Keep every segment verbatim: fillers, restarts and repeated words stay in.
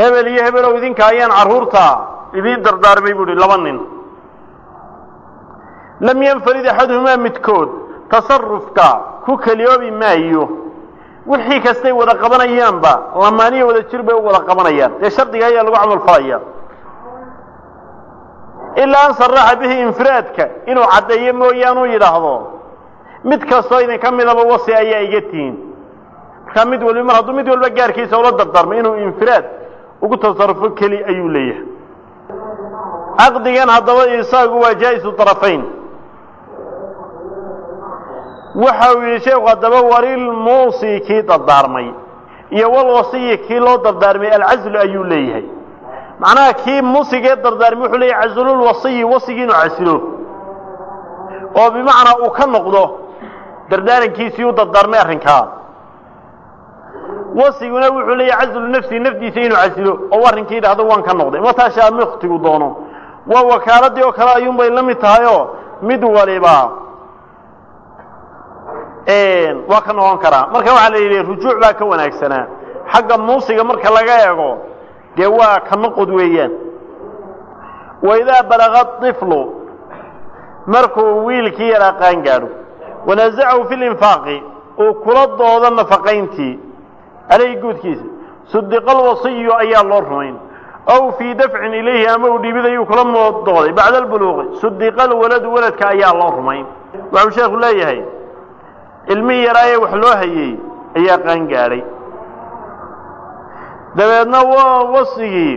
hebel iyo hebel oo idinka ayaan caruurta idin dardaarmay buu laba nin lam yanfarid ahaduhuma midkood tasarrufka ku kaliyoobi maayo wixii kastay wada qabanayaanba lamaaniyo wada jir bay wada qabanayaan ee shardiga ayaa lagu camal falaya illa an sarraha bihi infiraadka inuu cadeeyo mooyaanu yiraahdo mid kastoo idin kamidaba wasi ayaa iga tiin marka mid walba mar hadduu mid walba gaarkiisa ula dardaarmo inuu infiraad ugu tasarrufo kali ayuu leeyahay aqdigan haddaba isaagu waa jaa'isu tarafayn waxa uu yeeshay qadaba waril muusiiki dardaarmay iyo wal wasiyiki loo dardaarmay al-azl ayuu leeyahay macnaha kii muusiga dardaarmay wuxuu leeyahay azlul wasiyi wasigiinu asilo oo bimaana uu ka noqdo dardaarankiisii uu dardaarmay arrinka wasiguna wuxuu leeyahay azlu nafsi nafdiisa inuu asilo oo arrinkii dhahdo waan ka noqday ma taasha miqtigu doono waa wakaaladii oo kale ayuun bay la mid tahay oo mid waliba een waa ka noqon karaa marka waxa la yiri rujuuc baa ka wanaagsanaa xagga muusiga marka laga eego de waa ka noqod weeyaan wayda balaga tiflu markuu wiilkii yara qaan gaaro wanazacu fil infaqi oo kula dooda nafaqayntii alay guudkiisa sudiqal wasiy ayaa loo rumayn aw fi daf'in ilayhi ama uu dhibidayo kula moodooday bacda al buluuq sudiqal walad waladka ayaa loo rumayn waxa sheekhu leeyahay ilmi yaraaye wax loo hayay ayaa qaan gaaray dabeedna waa wasigii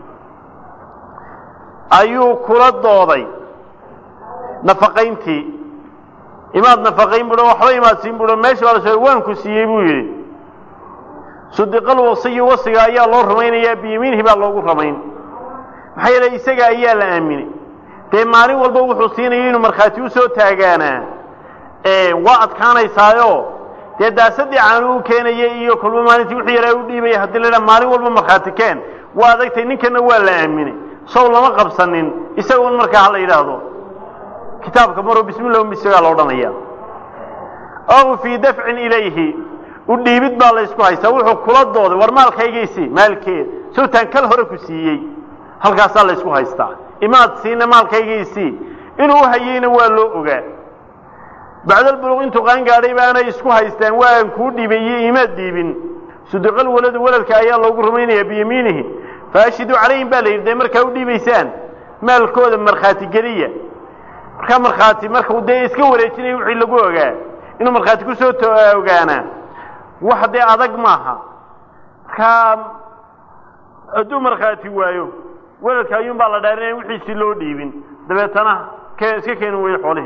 ayuu kula dooday nafaqayntii imaad nafaqayn buu waxba imaad siin buu meesha wala soo waan ku siiyay buu yiri sudiqal wasiy wasiga ayaa loo rumaynayaa biyimiinhi baa loogu rumayn maxay yeelay isaga ayaa la aaminay de maalin walba wuxuu siinayay inuu marxaati u soo taagaana ee waa adkaanaysaayo de daasadii aan uu keenayay iyo kulma maalintii wixii yaray u dhiibay hadii la maalin walba marxaati keen waa adagtay ninkana waa la aaminay soo lama qabsanin isagu markaa la yiraahdo kitaabka maro bismillaah misaga loo dhanaya aw fi daf'in ilayhi u dhiibid baa la isku haysta wuxuu kula dooday war maalkaygiisi maalkeed soo tan kal hore ku siiyay halkaas la isku haysta imaad siina maalkaygiisi inuu hayeyna waa loo ogaa بعد البلوغ انتو قان غاري بانا isku haystaan waan ku dhibay imaad diibin sudiqal walad waladka ayaa loogu rumaynaya biyamiinihi faashidu calayhim baa leeyahay markaa u dhibaysaan maalkooda marxaati galiya marka marxaati marka uu day iska wareejinay wixii lagu ogaa inuu marxaati ku soo ogaana wax adag maaha ka adu marxaati waayo waladka ayuun baa la dhaarinay wixii si loo dhiibin dabeetana ka iska keen way xoolahi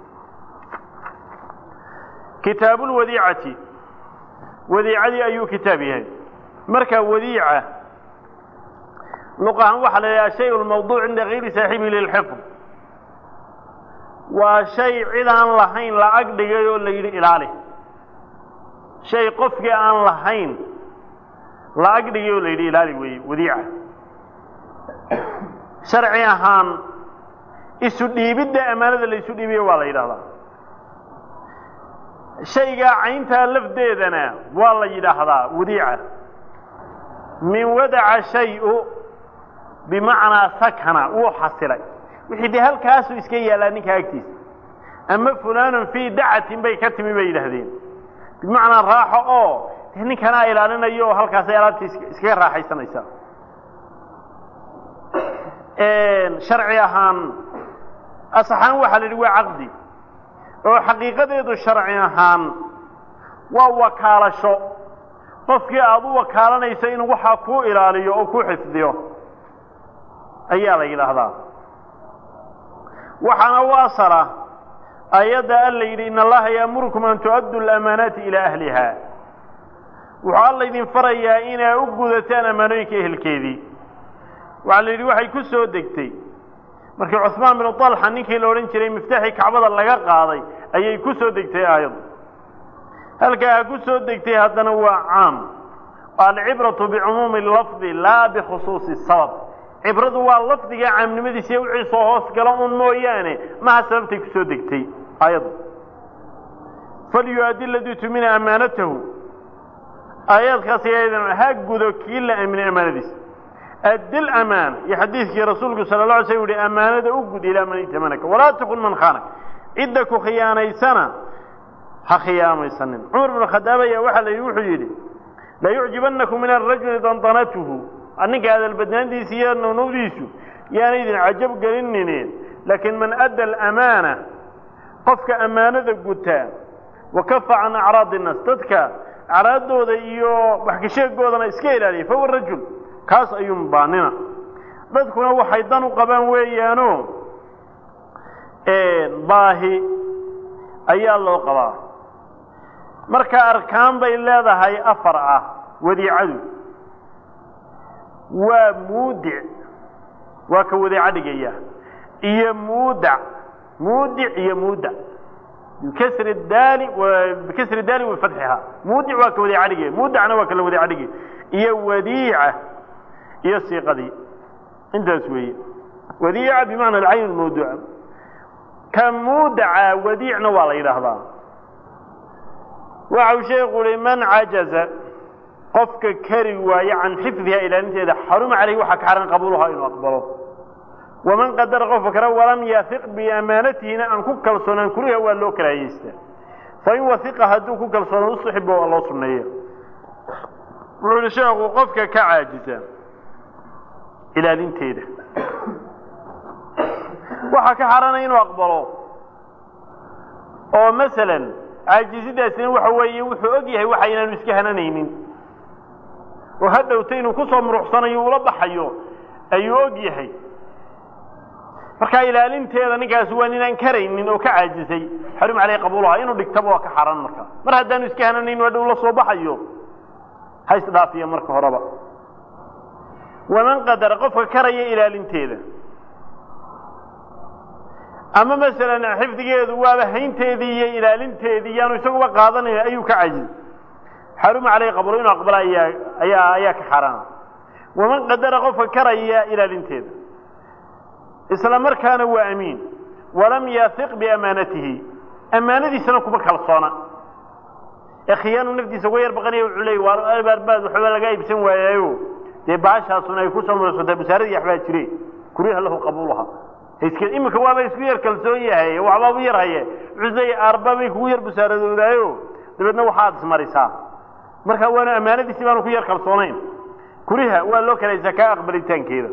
كتاب الوديعة وديعة أي كتابها مركا وديعة لقاء وحل شيء الموضوع عند غير صاحبه للحفظ وشيء عدان لحين لا أقدر يقول لي إلاله شيء قفك عن لحين لا أقدر يقول لي إلاله وديعة شرعي هان السدي بدأ أمانة اللي السدي بيه ولا إلاله شيء عينتها لفديدنا والله يدحضا وديعة من ودع شيء بمعنى سكنة وحصلي وحدي هالكاس اسكي لانك اكتيس اما فلان في دعة بي كتمي بي لهدين بمعنى راحة او هني كان الى يو هالكاس يلابتي اسكي راحة يسانيسا ان شرعي اهان اصحان وحل لوا عقدي oo xaqiiqadeedu sharci ahaan waa wakaalasho qofkii aad u wakaalanayso inuu waxa ku ilaaliyo oo ku xifdiyo ayaa la yiraahdaa waxana waasara ayada allaydi in allaha ya'murukum an tu'addu al-amanati ila ahliha waxa alla idin farayaa inay u gudataan amaanooyinka ehelkeedii waxa la yiri waxay ku soo degtay markii Uthman bin Talha ninkii la oran jiray miftaxi Kacbada laga qaaday ayay ku soo degtay aayad halka ku soo degtay hadana waa caam al-ibratu bi'umum al-lafz la bi khusus as-sabab ibradu waa lafdiga caamnimadiisa wixii soo hoos gala un mooyaane ma sababtay ku soo degtay aayad فليؤدي الذي تؤمن أمانته آيات خاصة ha gudo kii la aaminay amaanadiisa أدي الأمانة يحديثك رسولك صلى الله عليه وسلم أمانة أوجد إلى من ائتمنك ولا تخن من خانك عدك خياني سنة خياني سنة. عمر بن الخطاب يا واحد يوحي لا يعجبنكم من الرجل ضنطنته أنك هذا البدنان دي سيارنا ونوديسه يعني إذن عجب قلنين لكن من أدى الأمانة قفك أمانة قلتها وكف عن أعراض الناس تدك أعراضه ذا إيو بحكي شيء قوضنا إسكيل عليه فهو الرجل كاس أيوم باننا dadkuna waxay dan u qabaan weeyaano ee baahi ayaa loo qabaa marka arkaan bay leedahay afar ah wadiicadu waa muudi waa ka wadiica dhigaya iyo muuda muudi iyo muuda بكسر الدال وبكسر الدال وفتحها مودع waa ka wadiica dhigay muudacna waa kala wadiica dhigay iyo wadiica iyo siiqadii intaas weeye wadiica bimaana al-ayn al-mawdu'a كمودع وديعنا ولا يرهضا وعو شيخ لمن عجز قفك كري واي عن حفظها إلى أنت إذا حرم عليه وحك حرم قبولها إنه أقبله ومن قدر قفك ولم يثق بأمانته أن كوكل صنان كلها ولو كرايسته فإن وثق هدو كوكل صنان وصحبه الله صنيه وعو شيخ قفك كعاجزة إلى أنت إذا وحك حرم إنه أقبله أو مثلا عاجزيداسina waxa weeye wuxuu og yahay waxa inaan iska hananaynin oo hadawtaynu ku soo muruxsanayo ula baxayo ayuu og yahay marka ilaalinteeda ninkaas waa inaan karaynin oo ka caajisay xarim عليه qabuulaha inuu dhigtaba waa ka xaran marka mar hadaan iska hananayn waa dhow la soo baxayo hays dhaafiyo marka horeba waman qadar qofka karaya ilaalinteeda أما مثلا حفظه وهذا هينتهي إلى لنتهي يعني يسوي قاضي أيو كعجز حرم عليه قبرين أقبل أيا أيا أياك حرام ومن قدر غف كريا إلى لنتهي إسلام كان هو أمين ولم يثق بأمانته أمانة سنكون خلصانة أخيان نفدي سوير بغني عليه وأرباد وحول جايب سوى أيو تبعشها صنع يكون صمر صدق بسارد يحبها تري كريه له قبولها هيسكن إما كوابا يسكير كالسوية هي وعبابا يرهي عزي أربابي كوير بساردو دايو دبتنا وحادث مريسا مركا وانا أمانة دي سيبانو كوير كالسونين كوريها وقالو كان الزكاة أقبلتان كيدا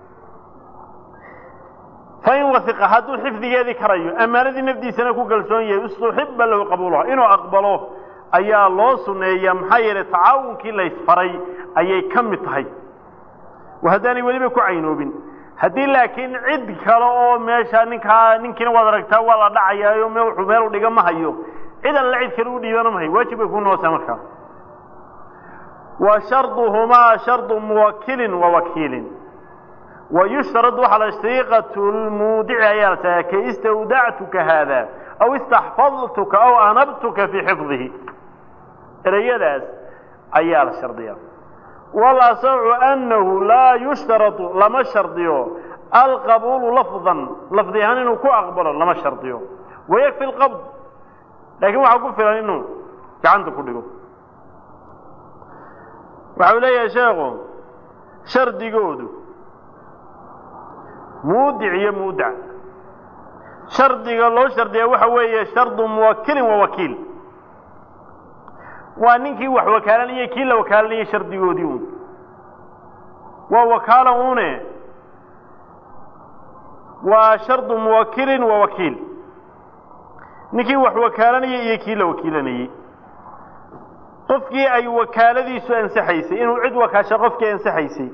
فإن وثق هاتو الحفظ يدي كريو أمانة دي نفدي سنكو كالسونية استحب له قبولها إنو أقبلوه أيا الله سنية محايرة تعاون كلا يسفري أيا كمتهي وهداني وليبكو عينوبين هدي لكن عد كلا ماشى نكها نكنا وضركتها ولا دعيا يوم وحمل ودقا ما هيو إذا العد كلو ديوانا ما هي واجب يكون وسامركا وشرطهما شرط موكل ووكيل ويشترط على صيغة المودع يرتاك كاستودعتك هذا أو استحفظتك أو أنبتك في حفظه رياضات أيال الشرطية والله سمع أنه لا يشترط لما شرطيه القبول لفظا لفظيا أنه كو أقبل لما شرطيه ويكفي القبض لكن وحقول في أنه كعنده كله وحولي يا شيخ شرط يقوده مودع يا مودع شرط قال له شرط يا وحوي شرط موكل ووكيل وانكي وح وكاله لي كيلا وكاله لي شرط يوديون ووكالهونه وشرط موكل ووكيل نكي وح وكاله لي كيلا وكيلني قفكي اي وكالديسو انسحيسي انو عد وكاشه قفكي انسحيسي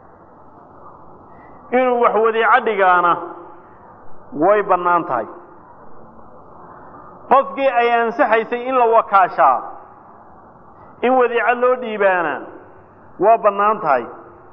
انو وح وديعه دغانا way banaan tahay qofkii ay ansaxaysay in la wakaashaa in wadiica loo dhiibaana waa banaan tahay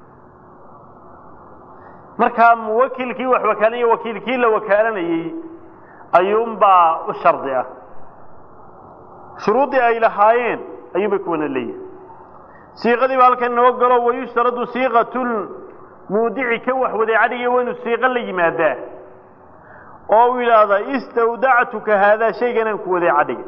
marka muwakkilkii wax wakaalay wakiilkii la wakaalanayay ayuunba u shardi ah shuruudi ay lahaayeen ayuubay ku wana leeyahay siiqadii halkan noo galo way sharadu siiqatul mudici ka wax wadiicadiga waynu siiqa la yimaadaa أو إلى هذا استودعتك هذا شيء أنا كودي عدي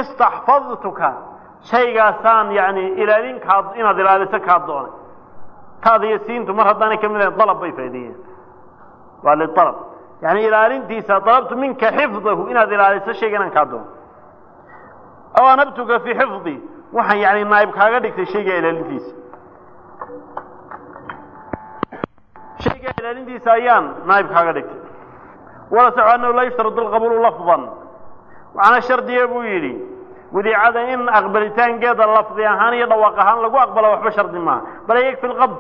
استحفظتك شيء ثان يعني إلى لين كاد إن دلالة كادون taadiya siintu mar haddaanay ka mid ahayn dalab bay faa'iideeyeen waa litalab yani ilaalintiisa dalabtu minka xifdahu inaad ilaaliso shaygan aan kaa doono aw anabtuka fii xifdi waxaan yani naayib kaaga dhigtay shayga ilaalintiisa shayga ilaalintiisa ayaan naayib kaaga dhigtay wala saxu annahu laa yushtaradu alqabuulu lafdan waxaana shardiya buu yidhi wadiicada in aqbalitaankeeda lafdi ahaan iyo dhawaaq ahaan lagu aqbalo waxba shardi maaha bal yakfi lqabd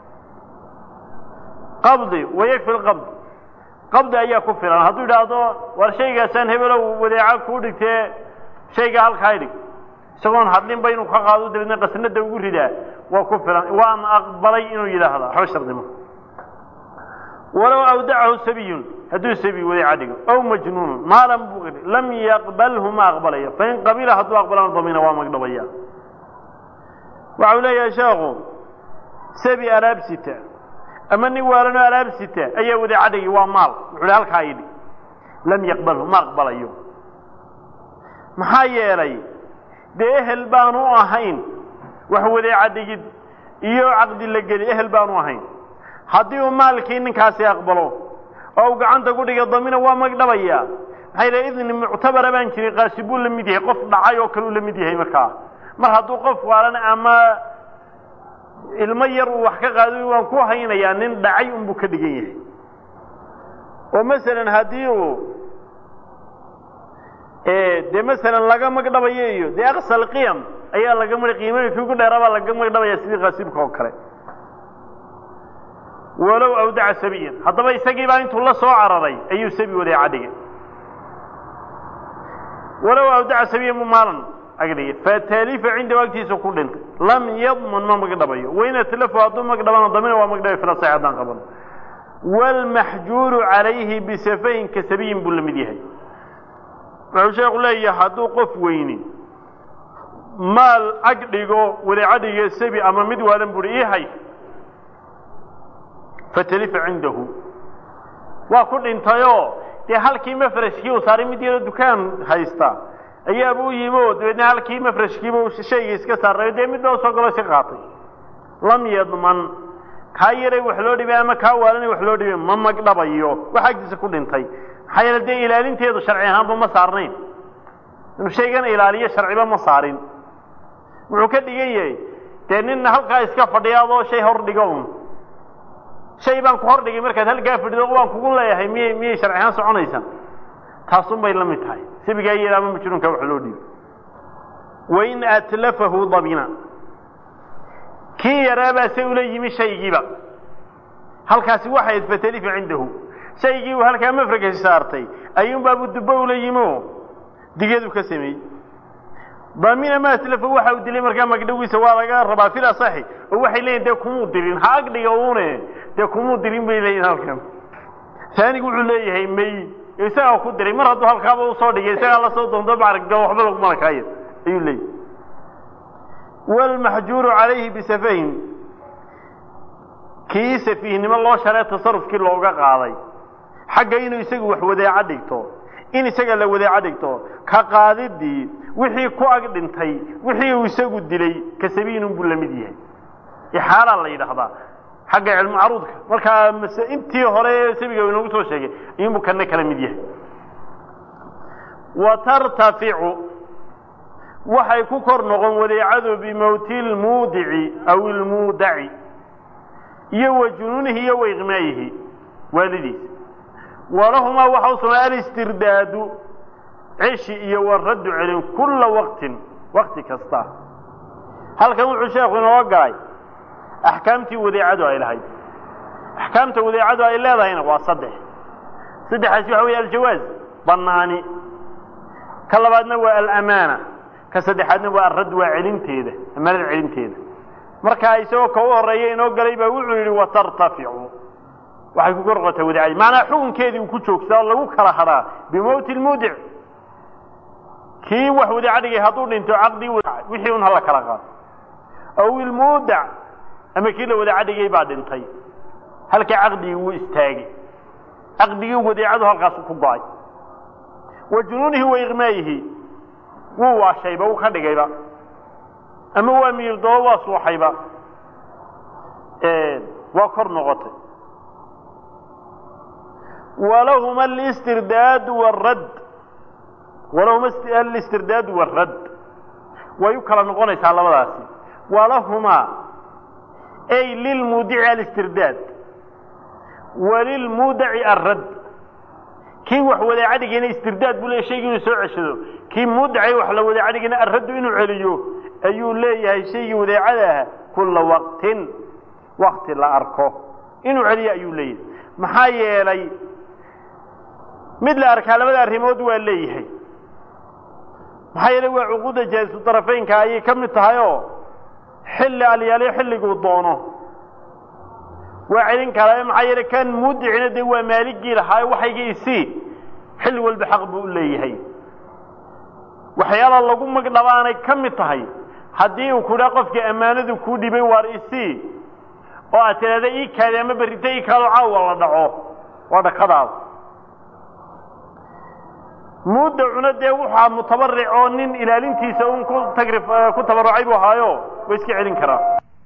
qabdi wayakfi lqabd qabdi ayaa ku filan hadduu yidhaahdo war shaygaasaan hebelow wadiica kuu dhigtee shayga halkaa dhig isagoon hadlinba inuu ka qaado dabeedna qasnada ugu ridaa waa ku filan waan aqbalay inuu yidhaahda waxba shardi maaha walow awdacahu sabiyun hadduu sabi wadiica dhigo aw majnuunun maalan buu lam yaqbalhu ma aqbalaya fain qabila hadduu aqbalana damina waa magdhabaya waxau leeyahay sheekhu sabi alaabsita ama nin waalano alaabsita ayaa wadiica dhigi waa maal wuxuu hi halkaa idhi lam yaqbalhu ma aqbalayo maxaa yeelay dee ehel baanu ahayn wax wadiica dhigid iyo caqdi la geli ehel baanu ahayn haddii uu maalkii ninkaasi aqbalo oo uu gacanta ku dhiga damina waa magdhabaya maxay leeyahay idni muctabara baan jirin qaasi buu la mid yahay qof dhacay oo kale uu la mid yahay markaa mar hadduu qof waalan ama ilmo yar uu wax ka qaado waan ku haynayaa nin dhacay unbuu ka dhigan yahay oo masalan haddii uu dee masalan laga magdhabayo iyo dee aqsal qiyam ayaa laga mari qiimooyinkii ugu dheeraabaa laga magdhabaya sidii qaasibka oo kale walow awdaca sabiyan haddaba isagii baa intuu la soo cararay ayuu sabi wadiica dhigay walow awdaca sabiyan mu maalan agdhigay fatalifa cindahu agtiisa ku dhintay lam yadman ma magdhabayo wain atlafu hadduu magdhabana damina waa magdhabay fila sax haddaan qaban waalmaxjuuru calayhi bisafahin ka sabiyin buu la mid yahay wuxuu sheekhu leeyahay hadduu qof weyni maal ag dhigo wadiica dhiga sabi ama mid waalan buhi ii hay fatalifa cindahu waa ku dhintayoo dee halkii mafrashkii uu saaray mid yaro dukaan haysta ayaaba u yimi oo dabeedna halkii mafrashkiiba shayga iska saarayo dee midba usoo galo iska qaatay lam yadman kaa yaray wax loo dhibay ama kaa waalanay wax loo dhibay ma magdhabayo wax agtiisa ku dhintay maxaa yeele dee ilaalinteedu sharci ahaanba ma saarnayn inuu shaygan ilaaliyo sharciba ma saarin wuxuu ka dhigan yahay dee nin halkaa iska fadhiyaadoo shay hor dhigo un shay baan ku hor dhigay markaad halkaa fadhido waan kugu leeyahay miyay miyay sharci ahaan soconaysaa taasun bay la mid tahay sabigaa yeela ama majnuunka wax loo dhiibo wain atlafahu dabina kii yaraabaa se ula yimi shaygiiba halkaasi waxay ayd fatalifa cindahu shaygii uu halkaa mafragasi saartay ayuunbaabu dubbo ula yimi oo digeedu ka sameeyey damina ma atlafa waxa uu dilay markaa magdhawiisa waa laga rabaa fil asaxi oo waxay leeyihin dee kumuu dirin ha agdhiga uune dee kumuu dirin bay leeyihin halkan taanigu wuxuu leeyahay may isagaa ku diray mar hadduu halkaaba usoo dhigay isagaa lasoo doonto maaragga waxba lagu malakaayo ayuu leeyahay waalmaxjuuru calayhi bisafahin kii safiihnimo loo sharee tasarufkii looga qaaday xagga inuu isagu wax wadeeco dhigto in isaga la wadeeco dhigto ka qaadidii wixii ku ag dhintay wixii uu isagu dilay ka sabiinun buu la mid yahay ixaalaa la yidhaahdaa xagga cilmu caruudka markaa intii hore sabiga inoogu soo sheegay ayuunbuu kana kala mid yahay wa tartaficu waxay ku kor noqon wadeecadu bimowti lmuudici aw ilmuudaci iyo wa junuunihi iyo wa iqmaayihi waalidiisa walahumaa waxa u sugnaa alistirdaadu cishi iyo waraddu celin kulla waqtin waqti kasta halkan wuxuu sheekhu inoo galay axkaamtii wadeecadu ay lahayd axkaamta wadeecadu ay leedahayna waa saddex saddexaasi waxa weeye aljawaaz bannaani ka labaadna waa alamaana ka saddexaadna waa alradd waa celinteeda amaanada celinteeda markaa isagoo ka u horreeya inoo galay baa wuxuu yidhi watartaficu waxay ku korqotay wadeecadii macnaa xukunkeedii uu ku joogsaa oo lagu kala hadhaa bimowti lmuudic kii wax wadeeco dhigay hadduu dhinto caqdii wixii un hala kala qaado aw ilmuudac ama kii la wadeeco dhigay baa dhintay halkii caqdigii wuu istaagay caqdigii wadeecadu halkaasu ku go-ay wa junuunihi wa iqmaayihi wuu waashayba wuu ka dhigayba ama waa miirdoo waa suuxayba وكر نغطي ولهما الاسترداد والرد ولهما الاسترداد والرد ويكرر نغنيس على مداسي ولهما أي للمودع الاسترداد وللمودع الرد كي وحوذي عدقين استرداد بلا شيء يسوع عشده كي مودع وحوذي عدقين الرد إنه عليه أيو ليه شيء وذي عدها كل وقت وقت لا أركه إنه عليه أيو ليه محايا لي مثل أركان لبدا الرمود والليه محايا لي وعقود جالس الطرفين كأي كم نتهايو حل عليالي حل قدونه وعلين كلام محايا كان مودعنا دوا مالكي لحاي وحيجي يسي حل والبحق بقول ليه وحيال الله قم قلباني كم نتهاي haddii uu ku dhaqofka amaanadu ku dhibay war isi oo atirada ii kaleema baritay kala caawa la dhaco wada qadaad mudacuna de waxa mutabarric oo nin ilaalintiisa uu ku tagrif ku tabarrucay buu haayo way iska celin karaa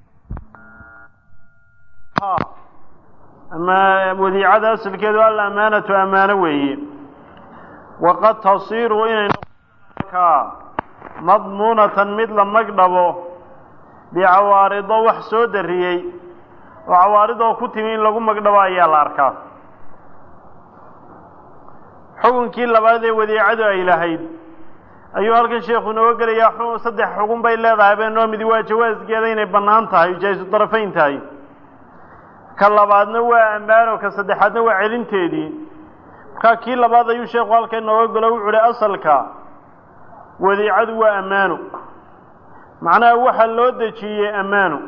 ha ama wadiicada asalkeedu alla amaanatu amaana weeye waqad tasiru inay ka مضمونة مثل مقدبه بعوارض وحسود الريي وعوارضه كتمين لكم مقدبه ايال اركا حكم كي لبادي وذي عدو الهيد ايها الشيخ نوقر يا حكم صدح حكم بي الله ذهبين نوم ديوا جواز قيدين بنان تاي جايز الطرفين تاي كاللباد نوى امبار وكصدحات نوى علين تيدي كي لباد ايها الشيخ والكي نوقر وعلي اصلك wadiicadu waa amaano macnaha waxa loo dajiyay amaano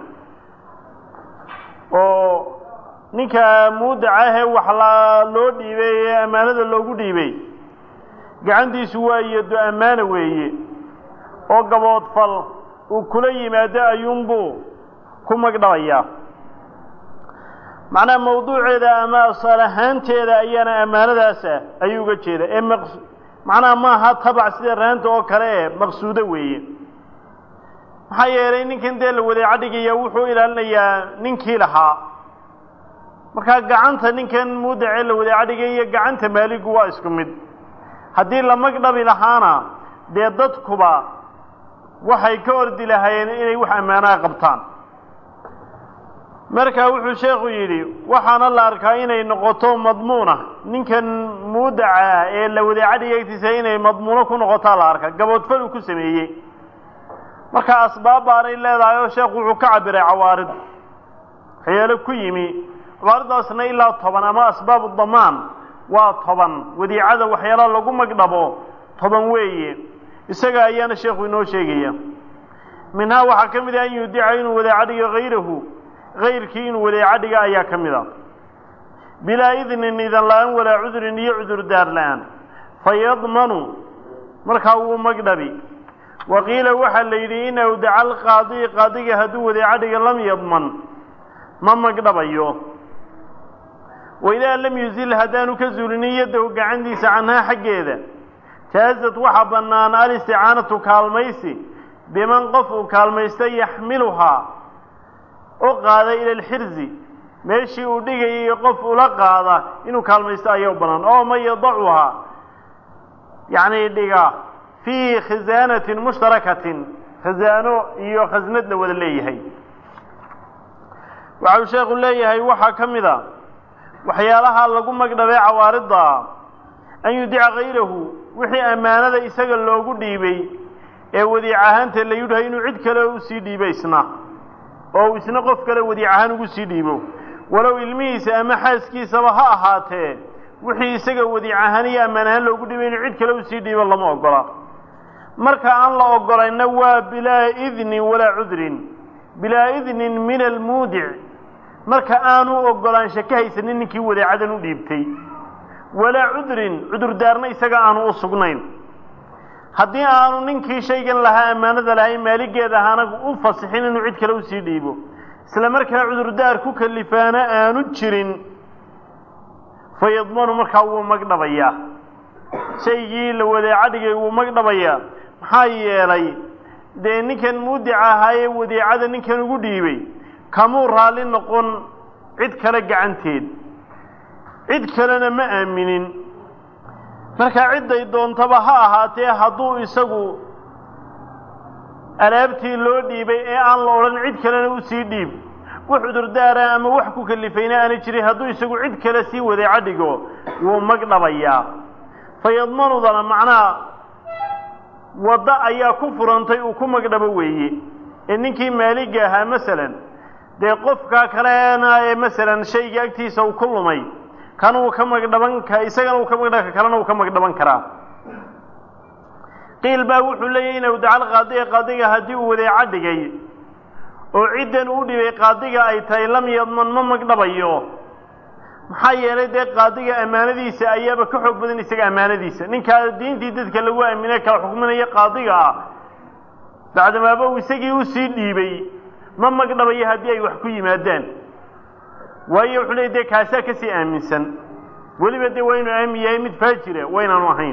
oo ninka muudacah wax la loo dhiibay amaanada loogu dhiibay gacantiisu waa yado amaano weeye oo gabood fal uu kula yimaado ayuunbu ku magdhabaya macnaha mawduuceeda ama asalahaanteeda ayana amaanadaas ayuu uga jeeda ee maqsuud macnaha ma aha tabac sida raanta oo kale maqsuudo weeye maxaa yeelay ninkan dee la waday cadhigiya wuxuu ilaalinayaa ninkii lahaa markaa gacanta ninkan muudacee la waday cadhigiya gacanta maaligu waa isku mid haddii la magdhabi lahaana dee dadkuba waxay ka ordi lahaayeen inay wax ammaanaha qabtaan markaa wuxuu sheekhu yidhi waxaana la arkaa inay noqoto madmuuna ninkan muudaca ee la waday cadhigaytiisa inay madmuuno ku noqotaa la arka gaboodfal uu ku sameeyey markaa asbaab baanay leedahay oo sheekhu wuxuu ka cabiray cawaarid waxyaalo ku yimi cawaaridaasna ilaa toban ama asbaabu damaan waa toban wadiicada waxyaala lagu magdhabo toban weeye isaga ayaana sheekhu inoo sheegaya minhaa waxaa ka mid ah in yudica inuu waday cadhiga hayrahu غيركي إنه ولا عدقة أيها كمذا بلا إذن إذن لان ولا عذر يعذر دار لان فيضمنوا مركوا مقدبي وقيل وحل ليدين ودعا القاضي قاضي هدو ذي عدقة لم يضمن ما مقدب أيوه وإذا لم يزل هدان كزولني يده عندي سعنها حقيدا تهزت وحبنا أن الاستعانة كالميسي بمن قفوا كالميسي يحملها وقاد إلى الحرز ماشي ودقي يقف ولقاده إنه كالميستا يوبنا أو ما يضعها يعني دقا في خزانة مشتركة خزانة إيو خزنة لوذا الليهي وعلى شيخ الليهي وحا كمذا وحيالها لكم مقدبي عواردها أن يدع غيره وحي أمانة إساق اللوغو ديبي وذي عهانت اللي يدعي إنه عدك له سيدي بيسنا oo isna qof kale wadiicahan ugu sii dhiibo walow ilmihiisa ama xaaskiisaba ha ahaatee wixii isaga wadiicahan iyo amanahan loogu dhibay inuu cid kale u sii dhiibo lama ogola marka aan la ogolayna waa bilaa idni walaa cudrin bilaa idnin min almuudic marka aanu ogolaansho ka haysanin ninkii wadiicadan u dhiibtay walaa cudrin cudur daarna isaga aanu u sugnayn haddii aanu ninkii shaygan lahaa amaanada lahayn maaligeeda ahaana u fasixin inuu cid kale u sii dhiibo isla markaa cudurdaar ku kalifaana aanu jirin fayadmanu markaa wuu magdhabayaa shaygii la waday cadhigay wuu magdhabayaa maxaa yeelay dee ninkan muudica ahaayee wadiicada ninkan ugu dhiibay kamuu raalli noqon cid kale gacanteed cid kalena ma aaminin markaa cidday doontaba ha ahaatee hadduu isagu alaabtii loo dhiibay ee aan la odhan cid kalena u sii dhiib wax cudurdaara ama wax ku kalifayna aana jirin hadduu isagu cid kale sii wadeeca dhigo wuu magdhabayaa fayadmanudana macnaha waddo ayaa ku furantay uu ku magdhabo weeye ee ninkii maaliga ahaa masalan dee qofkaa kalena ee masalan shayga agtiisa uu ku lumay kan uu ka magdhaban ka isagana uu ka magdhaban kalena uu ka magdhaban karaa qiil baa wuxuu leeyahay inuu dacal qaadiga qaadiga haddii uu wadeeca dhigay oo ciddan uu dhibay qaadiga ay tahay lam yadman ma magdhabayo maxaa yeelay dee qaadiga ammaanadiisa ayaaba ka xoog badan isaga ammaanadiisa ninkaa diintii dadka lagu aaminay kala xukminaya qaadiga ah bacdamaaba uu isagii u sii dhiibay ma magdhabayo haddii ay wax ku yimaadaan waayo wuxuu leeyahy dee kaasaa kasii aaminsan weliba dee waa inuu aamin yahay mid faajira waynaanu ahayn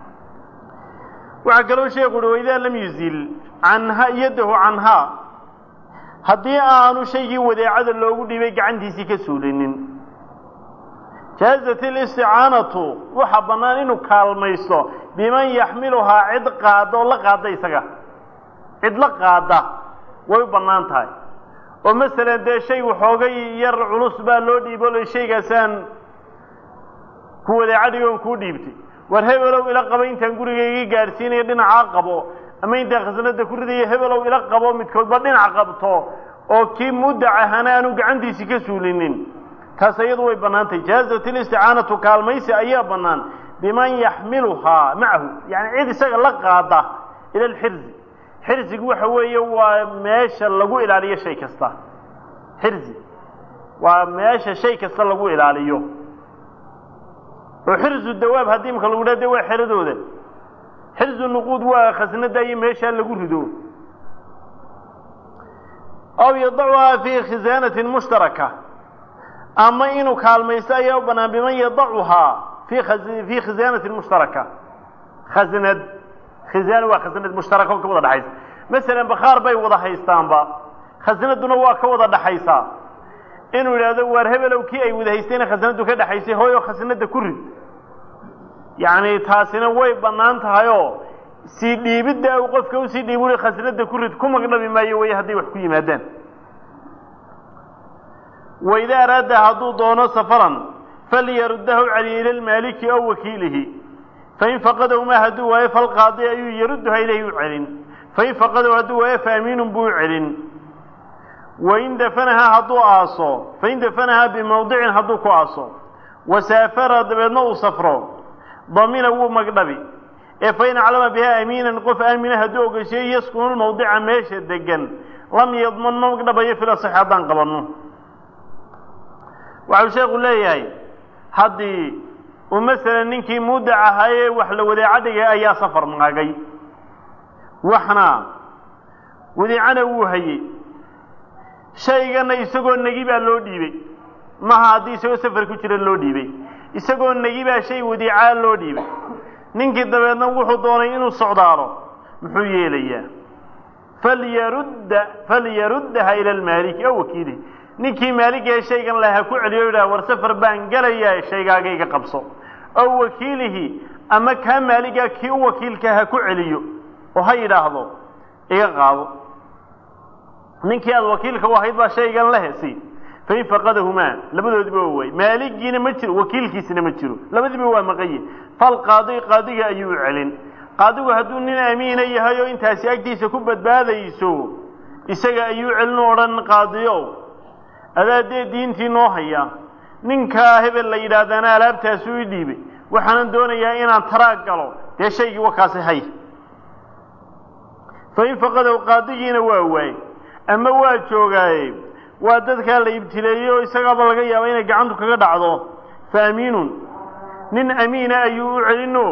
waxaa kaloo sheekhu uhi waidaa lam yuzil canha yadahu canhaa haddii aanu shaygii wadeecada loogu dhiibay gacantiisii ka suulinin jaazat alisticaanatu waxaa bannaan inuu kaalmaysto biman yaxmiluhaa cid qaada oo la qaada isaga cid la qaada way u bannaan tahay oo masalan dee shay waxoogay yar culus baa loo dhiibo le shaygaasaan ku wadeeca dhigoon kuu dhiibtay war hebelow ila qabo intaan gurigayga gaadhsiinayo dhinacaa qabo ama intaan khasnada ku ridayo hebelow ila qabo midkoodba dhinac qabto oo kii muddac ahaana aanu gacantiisii ka suulinin taas iyadu way bannaantahay jaazat alisticaanatu kaalmaysi ayaa bannaan biman yaxmiluhaa macahu yani cid isaga la qaada ila alxirzi xirzigu waxa weeye waa meesha lagu ilaaliyo shay kasta xirzi waa meesha shay kasta lagu ilaaliyo oo xirzu dawaab haddii imka lagu dhaha de waa xeradooda xirzu nuquud waa khasnada iyo meeshaa lagu rido aw yadacuhaa fii khisaanatin mushtaraka ama inuu kaalmaysto ayaa u bannaan biman yadacuhaa fii fii khisaanatin mushtaraka khasnad khisaana waa khasnad mushtaraka oo ka wada dhaxaysa masalan bakhaar bay wada haystaanba khasnaduna waa ka wada dhaxaysaa inuu yidhaahdo waar hebelow kii ay wada haystayna khasnadu ka dhaxaysay hooyo khasnada ku rid yacni taasina way bannaan tahay oo sii dhiibidda uu qofka usii dhiibuli khasnada ku rid ku magdhabi maayo way hadday wax ku yimaadaan waidaa araada hadduu doono safaran falyaruddahu caliya ila lmaaliki aw wakiilihi fain faqadahumaa hadduu waayo falqaadi ayuu yarudduha ilayhi u celin fain faqadahu hadduu waayo faamiinun buu u celin wain dafanahaa hadduu aaso fain dafanahaa bimawdicin hadduu ku aaso wasaafara dabeedna uu safro damina wuu magdhabi ee fain aclama bihaa amiinan qof aamina hadduu ogeysiyo yaskunu mawdica meesha degan lam yadman ma magdhabayo fil asaxi haddaan qabanno waxau sheekhu leeyahay haddii uu masalan ninkii muddac ahaayee wax la wadeeca dhigay ayaa safar maagay waxna wadeecana wuu hayey shaygana isagoo negi baa loo dhiibay maha haddii isagoo safar ku jira loo dhiibay isagoo negi baa shay wadiicaa loo dhiibay ninkii dabeedna wuxuu doonay inuu socdaalo muxuu yeelayaa falyarudda falyaruddaha ila almaaliki aw wakiilihi ninkii maaligee shaygan leh ha ku celiyo yidhaha war safar baan gelayaa shaygaagayga qabso aw wakiilihi ama kaa maaligaa kii u wakiilka ha ku celiyo oo ha yidhaahdo iga qaado ninkii aada wakiilka u ahayd baa shaygan la hesi fain faqadahumaa labadoodiba waa waay maaligiina ma jiro wakiilkiisina ma jiro labadiiba waa maqaye falqaadi qaadiga ayuu u celin qaadigu hadduu nin amiina yahay oo intaasi agtiisa ku badbaadayso isaga ayuu celin o odhan qaadiyo adaa dee diintii noo haya ninkaa hebel la yidhaahdaana alaabtaasuu i dhiibay waxaanan doonayaa inaan taraag galo dee shaygii wakaasi hay fain faqadahu qaadigiina waa waay ama waa joogaaye waa dadkaa la ibtileeyey oo isagaaba laga yaaba inay gacantu kaga dhacdo fa amiinun nin amiina ayuu u celino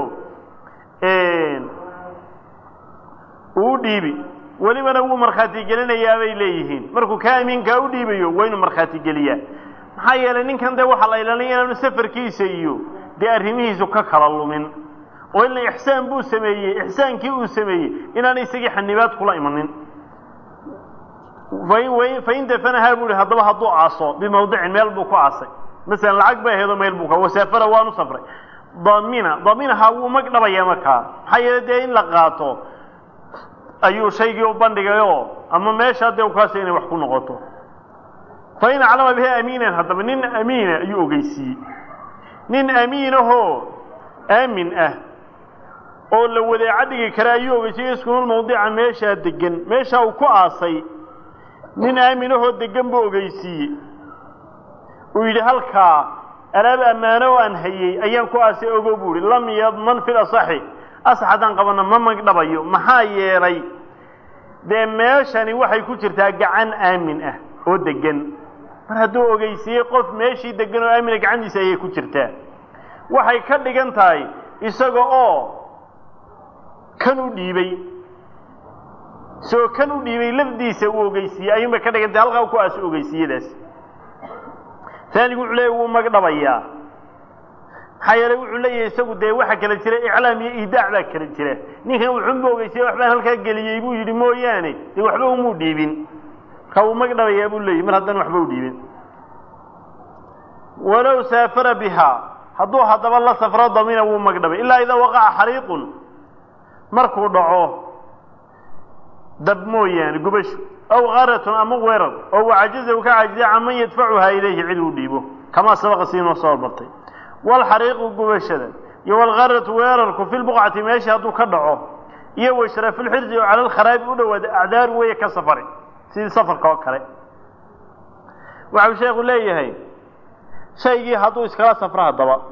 uu dhiibi welibana wuu markhaati gelinayaa bay leeyihiin markuu kaa amiinkaa u dhiibayo waa inuu markhaati geliyaa maxaa yeelay ninkan dee waxaa la ilaalinaya inaanu safarkiisa iyo dee arrimihiisu ka kala lumin oo ila ixsaan buu sameeyey ixsaankii uu sameeyey inaanay isagii xanibaad kula imanin fain fain dafanaha buu hadaba haduu aaso bimawdicin meel buu ku aasay مثلا lacag baa heedo meel buu ka wasaafara waanu safray damina daminaha uu magdhabaya markaa hay'adda in la qaato ayuu shaygii u bandhigayo ama meesha hadii uu kaas inay wax ku noqoto fain calama bihi aminan hadaba nin amiina ayuu ogeysi nin amiinaho aamin ah oo la wadeeca dhigi kara ayuu ogeysi isku mawdica meesha degan meesha uu ku aasay nin aaminaho degan buu ogeysi ويجي هلكا ألاب أمانة وأن هي أيام كواسي أجوبوري لم يضمن في الأصحي أصحدا قبلنا ما مقدبيو محايا ري ده ماشاني وحي كتير تاجع عن آمن أه ودجن هدو أجيسي قف ماشي دجن وآمن عندي سيء كتير تا وحي كدجن تاي يسقى أو كانوا ديبي سو كانوا ديبي لفدي سو أجيسي أيام كدجن تهلكا وكواسي أجيسي داس ثاني يقول له هو مقدبيا حيال يقول له يسوي ده واحد كلا ترى إعلام إيداع ذا كلا ترى نيجي وحنا بوجي وحنا هالك قليل يبوا يجي مو يعني يوحبوا مو ديبين هو مقدبيا يقول لي من هذا وحبوا ديبين ولو سافر بها هذو هذا والله سفر ضمين هو مقدبي إلا إذا وقع حريق مركو ضعوه دب مو يعني قبش أو غارة أم غير أو عجزة وكعجزة عمن يدفعها إليه عدو ديبه كما سبق سين وصار برطي والحريق قبش هذا يو الغارة ويرك في البقعة ما يشهدوا كدعوه يو يشرف الحرز على الخراب ودود أعدار ويك سفر سين سفر كوكري وعب شيخ ليه هي شيء هذا إسكال سفرها الضباء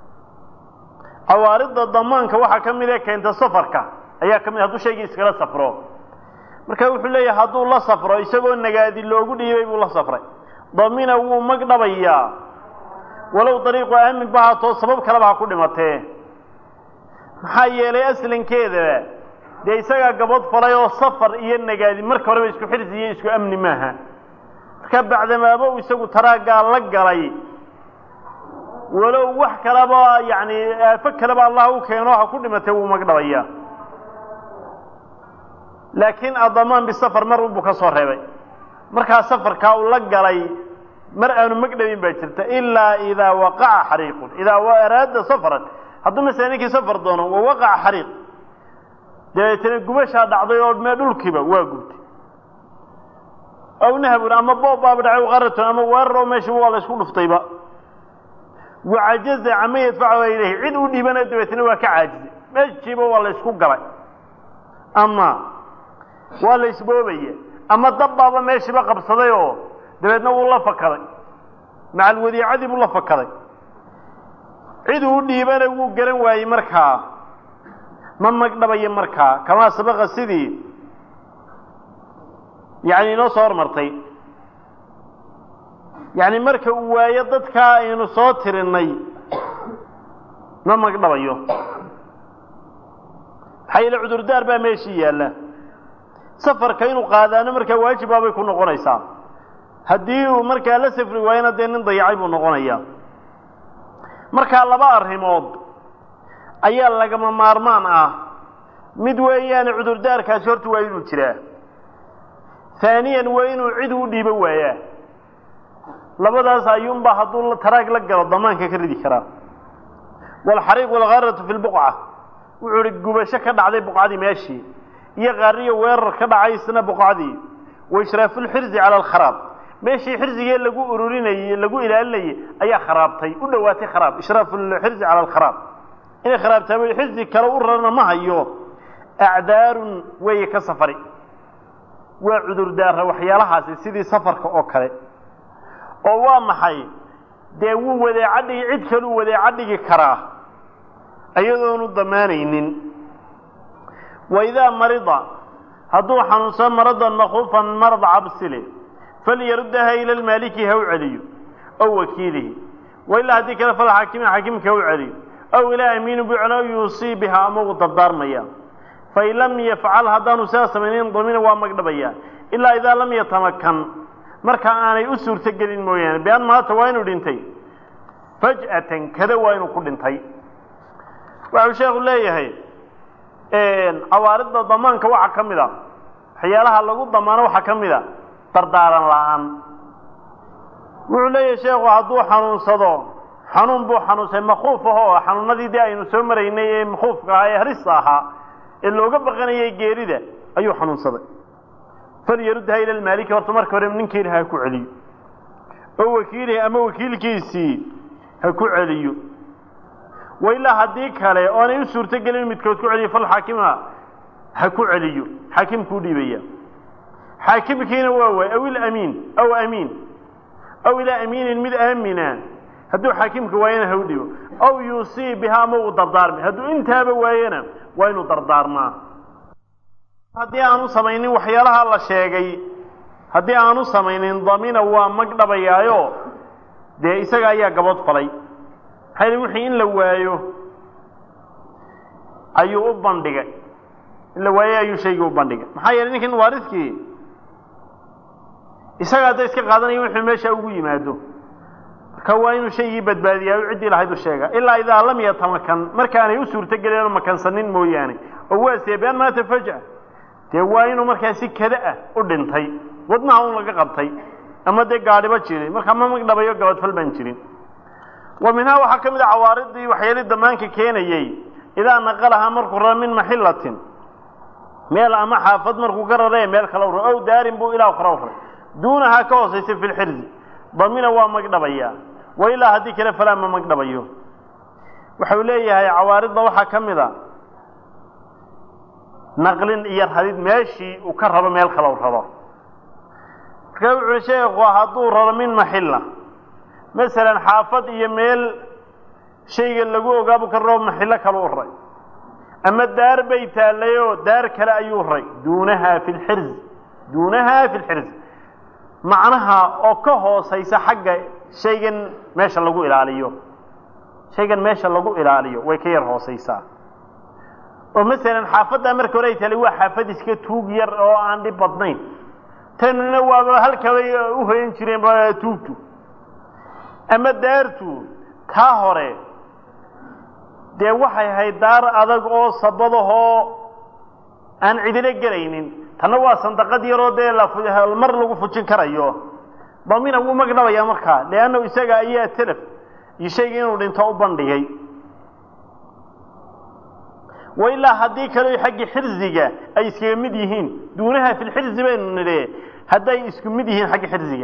أوارد الضمان كواحد كم ذاك أنت سفرك أيها كم هذا شيء إسكال سفره marka wuxuu leeyahay haduu la safro isagoo nagaadi loogu dhiibay buu la safray damina wuu magdhabaya walow dariiqo aamin baa to sabab kale baa ku dhimatay maxaa yeelay aslankeeda de isaga gabad falay oo safar iyo nagaadi marka hore isku xirsiye isku amni maaha marka bacdamaaba uu isagu taraaga la galay walow wax kale baa yaani fakala baa Allah uu keeno ha ku dhimatay wuu magdhabaya لكن الضمان بالسفر مر بك صهربي مركا سفر كاو لغلي مر ان مقدمين باجرت الا اذا وقع حريق اذا اراد سفرا هذو مسانيكي سفر دونه ووقع حريق دايتنا غبشا دعداي oo me dhulkiba waa gubtay aw nahbur ama booba badacay qarto ama warro meesha waa la isku dhuftayba وعجز عما يدفع اليه cid u dhibana dabeetna waa ka caajisay meeshiiba waa la isku galay ama wala isboobaya ama dabbaaba meeshiba qabsaday oo dabeedna uu la fakaday macal wadiicadii buu la fakaday cid uu dhiibana uu garan waayay markaa ma magdhabaya markaa kama sabaqa sidii yaani noo soo martay yaani marka uu waayo dadka aynu soo tirinay ma magdhabayo hayla cudur daar baa meeshii yaala safarka inuu qaadaano marka waajib ah bay ku noqonaysaa hadii uu marka la safri waayna deenin dayacay buu noqonayaa marka laba arrimood ayaa laga maarmaan ah mid weeyaan cudur daarkaas hortu waa inuu jiraa ثانيا waa inuu cid u dhiibo waaya labadaas ayuunba haduu taraag la galo damaanka ka ridi kara wal xariiq wal gharatu fil buq'a wuxuu gubasho ka dhacday buqadii meeshii iyo qaariyo weerar ka dhacay isna buqadii way israaful xirzi ala al kharab meeshii xirziga lagu ururinayay lagu ilaalinayay ayaa kharaabtay u dhawaatay kharaab israaful xirzi ala al kharab in kharaabtay way xirzi kala u rarna ma hayo a'daarun way ka safari waa cudur daar waxyaalahaas sidii safarka oo kale oo waa maxay de uu wadeecadii cid kale uu wadeecadii karaa ayadoon u damaanaynin وإذا مرض هدو حنصا مرضا مخوفا مرض عبسله فليردها إلى المالك هو علي أو وكيله وإلا هديك فالحاكم حاكم هو علي أو إلى أمين بعناه يوصي بها أمغط الدار مياه فإن لم يفعل هدان ساسا منين ضمين ومقدبيا إلا إذا لم يتمكن مركا أنا أسر تقلين مويان بأن ما توينوا دينتي فجأة كذا وينوا كل دينتي وعلى شيخ الله يهي عوارض ضمانك waxa kamida xiyalaha lagu damaano waxa kamida dardaaran la'aan wuxuu leeyahay sheekhu hadduu xanuunsado xanuun buu xanuunsay makhuuf ahoo xanuunadii dee aynu soo maraynay ee makhuufka ahaa ee harista ahaa ee looga baqanayay geerida ayuu xanuunsaday falyarudha ila almaaliki horta marka hore ninkiina ha ku celiyo oo wakiilihi ama wakiilkiisii ha ku celiyo wailaa haddii kale oonay u suurtogelin midkood ku celiyo fal xaakima ha ku celiyo xaakimkuu dhiibaya xaakimkiina waa waay aw ilamiin aw amiin aw ilaa amiinin mid aamina hadduu xaakimka waayana ha u dhibo aw yuusii bihaa ama uu dardaarmay hadduu intaaba waayana waa inuu dardaarmaa haddii aanu samaynin waxyaalaha la sheegay haddii aanu samaynin damina waa mag dhabayaayo dee isaga ayaa gabad falay maxaa wixii in la waayo ayuu u bandhigay in la waayo ayuu shaygii u bandhigay maxaa yeelay ninkan waaridkii isaga hadda iska qaadanaya wuxuu meesha ugu yimaado marka waa inuu shaygii badbaadiyaa oo ciddii lahayd u sheega ilaa idaa lam yatamakan markaanay u suurtogelin oo makansanin mooyaane oo waa seebaan maanta faj'a dee waa inuu markaa si kada ah u dhintay wadnaha un laga qabtay ama dee gaadhiba jiray markaa ma magdhabayo gabadfal baan jirin wa minhaa waxaa ka mid a cawaaridii waxyeelii damaanka keenayey idaa naqalahaa markuu rara min maxillatin meel ama xaafad markuu ka raree meel kala u rar ow daarin buu ilaa kala u raray duunahaa ka hoosaysa fi lxirzi damina waa magdhabayaa wa ilaa haddii kale falaa ma magdhabayo waxau leeyahay cawaaridda waxaa ka mid a naqlin iyo radid meeshii uu ka rabo meel kale u raro markaa wuxuu sheekhu hadduu raro min maxilla masalan xaafad iyo meel shayga lagu ogaabu ka rabo maxillo kale u ray ama daar bay taallayoo daar kale ayuu ray duunahaa fi lxirzi duunahaa fi lxirzi macnaha oo ka hoosaysa xagga shaygan meesha lagu ilaaliyo shaygan meesha lagu ilaaliyo way ka yar hoosaysaa oo masalan xaafaddaa marka hore ay taallay waa xaafad iska tuug yar oo aan dhib badnayn tanina waaba halkabay u hoyan jireen tuugtu ama daartu taa hore dee waxay ahayd daar adag oo sabadahoo aan cidina gelaynin tanna waa sandaqad yaroo dee mar lagu fujin karayo damina wuu magdhabayaa markaa leannahu isaga ayaa telef iyo shayga inuu dhinto u bandhigay wa ilaa haddii kale xaggii xirziga ay iskaga mid yihiin duunaha fi lxirzi baynu nidhe hadday isku mid yihiin xagga xirziga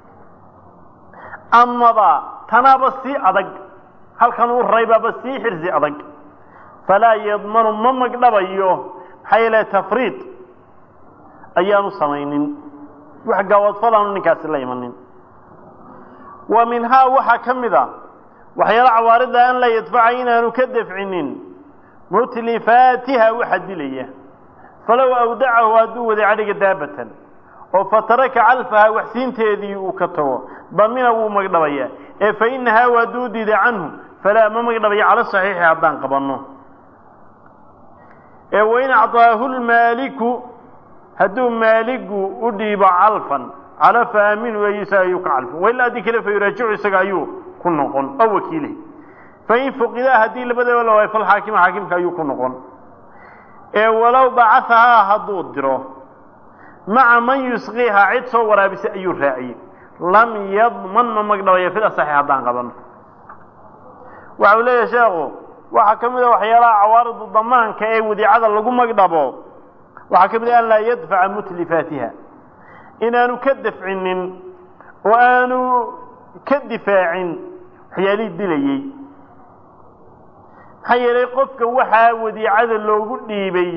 amaba tanaaba sii adag halkan uu raybaaba sii xirzi adag falaa yadmanu ma magdhabayo maxaa yeele tafriid ayaanu samaynin wax gawadfalaanu ninkaasi la imanin wa minhaa waxaa ka mid a waxyaala cawaaridda an laa yadfaca inaanu ka dafcinin mutlifaatiha waxa dilaya falow awdacahu hadduu waday cadhiga daabatan oo fataraka calfaha waxsiinteedii uu ka tago damina wuu magdhabayaa ee fa inahaa waaduu diida canhu falaa ma magdhabaya cala saxiixi haddaan qabanno ee wain acطaahu lmaaliku hadduu maaligu u dhiibo calfan calafa aamin weeye isaga ayuu ka calfin wailaa haddii kale fa yuraajicu isaga ayuu ku noqon oo wakiilihi fain fuqidaa haddii labadaba la waayo falxaakima xaakimka ayuu ku noqon ee walow bacahahaa hadduu diro maca man yusqiihaa cid soo waraabisay ayuu raaciyey lam yadman ma magdhabaya fil asaxi haddaan qabanno waxa uu leeyahay sheekhu waxaa ka mid a waxyaalaha cawaaridu damaanka ee wadiicada lagu magdhabo waxaa ka mid a an laa yadfaca mutlifaatiha inaanu ka dafcinin oo aanu ka difaacin waxyaalihii dilayey maxaa yeelay qofka waxaa wadiicada loogu dhiibay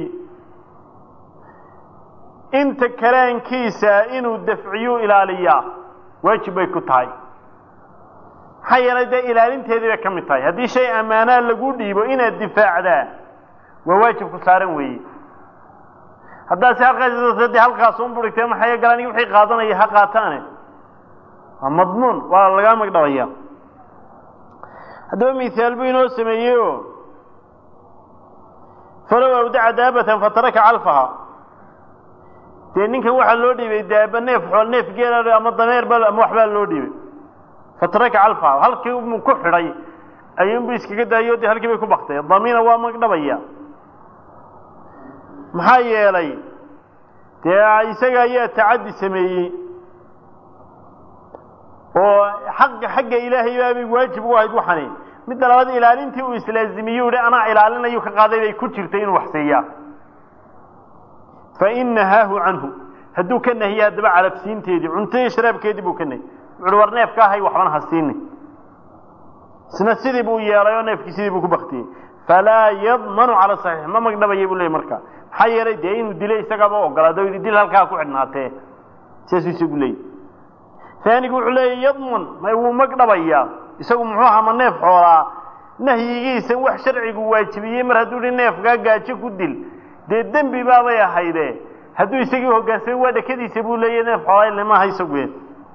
inta kalaankiisa inuu dafciyu ilaaliyaa waajib bay ku tahay maxaa yeelay dee ilaalinteedii bay ka mid tahay haddii shay ammaanaa lagu dhiibo inaad difaacdaa waa waajib ku saaran weeye haddaad si halkaas dee halkaas un burigtee maxay galaan wixii qaadanaya ha qaataane waa madmuun waa lagaa magdhabaya haddaba mithaal buu inoo sameeyeyo falow awdaca daabatan fataraka calfaha dee ninkan waxaa loo dhiibay daaba neef xool neef geela ama dameer ba ama waxbaa loo dhiibay fataraka calfaha halkii mu ku xidhay ayuunbu iskaga daayo dee halkii bay ku baktay damina waa magdhabaya maxaa yeelay dee isaga ayaa tacaddi sameeyey oo xaq xagga ilaahay baa waajib u ahayd waxani mid labaad ilaalintii uu islaazimiyo ana ilaalinayo ka qaaday bay ku jirtay inuu wax siiyaa fa innahu anhu haduu ka nahiya daba calabsiinteedii cuntada sharaabkeedii buu ka nahiy wuxuu war neefka ahay waxban hasiin sina sidii buu yeelay oo neefkiisii buu ku baqtiyay fala yadmanu ala sahih ma magdhabayay buu leeyahay marka maxaa yeelay dee inuu dilay isagaba ogolaado inuu dil halkaa ku xidhnaatee sidaasuu isagu leeyahay ثاني يقول لي يضمن ما هو مقدبيا يسوي محوها من نيف حولا نهيجي سوى شرعي واجبيه مر هدول النيف قاقاتش كدل دي الدم ببابا يا حيدي هدول يسوي قاسي ودا كذي يسوي لي نيف حولا اللي ما هيسوي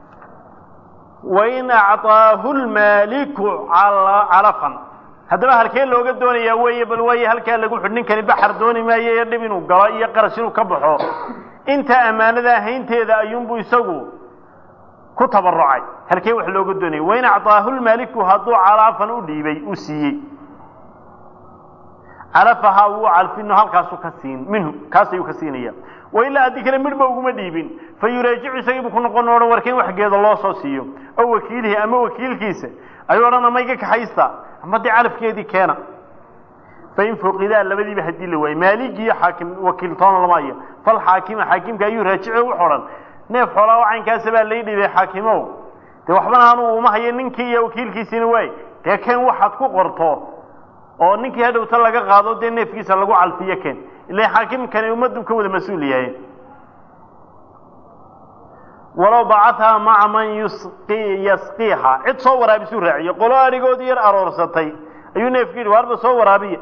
وإن أعطاه المالك على عرفا هذا هالكين لو قدوني يا وي بالوي هالكين اللي يقول حنين كان بحر دوني ما يردي منه قراء يقرسلوا كبحوا انت أمانة ذا هينت إذا أيوم بو يسوي كتب الرعي هل كي وحلو قدوني وين أعطاه الملك هدو عرفا وديبي أسيي عرفها هو عرف إنه هل كاسو كسين منه كاسو يكسينيا وإلا أديك لمربا وقم ديبين فيراجع يسيبك نقنور وركين وحقيد الله صوصيو أو وكيله أما وكيل كيسه أيوة أنا ما يجيك حيستا أما دي عرف كيدي كان فإن فوق ذا لبدي بهدي لوي مالك حاكم وكيل طان المية فالحاكم حاكم كي يراجع وحرا neef xoolo wacan ka sabaa leeyday xaakimow de waxbana aanu uma hayo ninkii iyo wakiilkiisina way de kan waxaad ku qorto oo ninkii hadhowta laga qaado de neefkiisa lagu calfiyo kan ilaa xaakimkan umadu ka wada mas'uul yahay walaw ba'atha ma'a man yusqi yasqiha cid soo waraabisu raaciyo qolo arigood yar aroorsatay ayuu neefkii warba soo waraabiye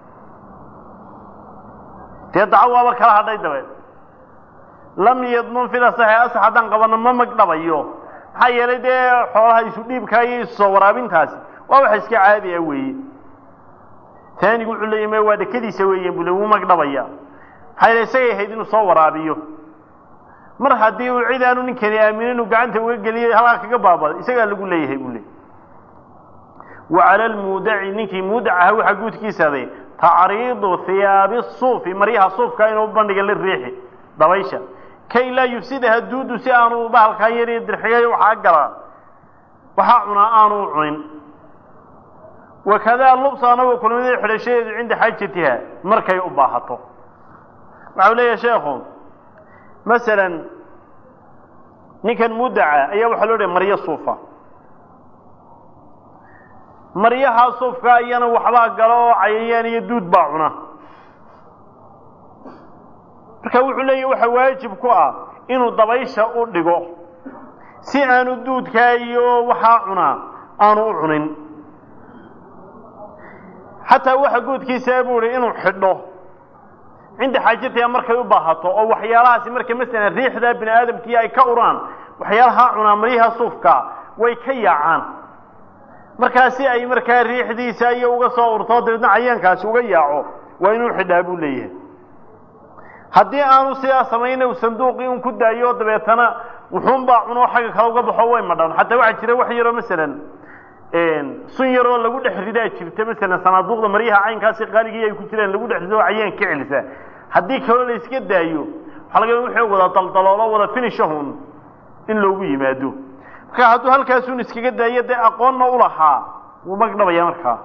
te dacwaba kala haday dabay لم يضمن في الصحيح أصحدا قبنا ما مقدبيو حي لدي حولها يسديب كاي صورابين تاس waa wax iska caadi ah weey taani uu leeyahay waa dakadiisa weeyeen buu magdhabaya hayleysay ahayd inuu soo waraabiyo mar hadii uu ciidaanu ninkani aaminin uu gacanta uga galiyay halka kaga baabad isaga lagu leeyahay buu leeyahay وعلى المودع نكي مودعه waxa guudkiisaday taariidu thiyaabi suufi mariha suufka inuu bandhiga la riixi dabaysha kay la yufsidaha duudu si aanu bahalka yari dirxiyo waxa gala waxa cuna aanu cunin وكذا اللبس أنا وكل من يحل شيء عند حاجتها مركي أباحته وعليه يا شيخ مثلا نكن مدعى أيها حلول مريا صوفة مريا صوفة أيانا وحبا قالوا عيان يدود باعنا فكوح لي وحواجب كوا إنه ضبيشة أردقو سيعان الدود كايو وحاعنا أنو عنين حتى waxa goodkiisa abuuray inuu xidho inda xaajada markay u baahato oo waxyaalahaas markay mesela riixda bini aadamkii ay ka uraan waxyaalaha cunamariha suufka way ka yaacaan markaasi ay markaa riixdiisa ay uga soo urto dadna cayaankaas uga yaaco waa inuu xidhaa buu leeyahay hadii aanu siyaas sameeyay sanduuqii uu ku daayo dabeetana wuxuu baa cuno xaga kale uga baxo way madhan hatta waxa jira wax yaro mesela sun yaroo lagu dhexridaa jirta mesela sanaaduuqda mariyaha caynkaasi qaaliga ay ku jireen lagu dhexrido cayaan ka celisa hadii kale la iska daayo waxa laga wuxuu wada daldaloolo wada finishahun in loogu yimaado marka haduu halkaas uu iskaga daayo de aqoonna u lahaa uu magdhabaya markaa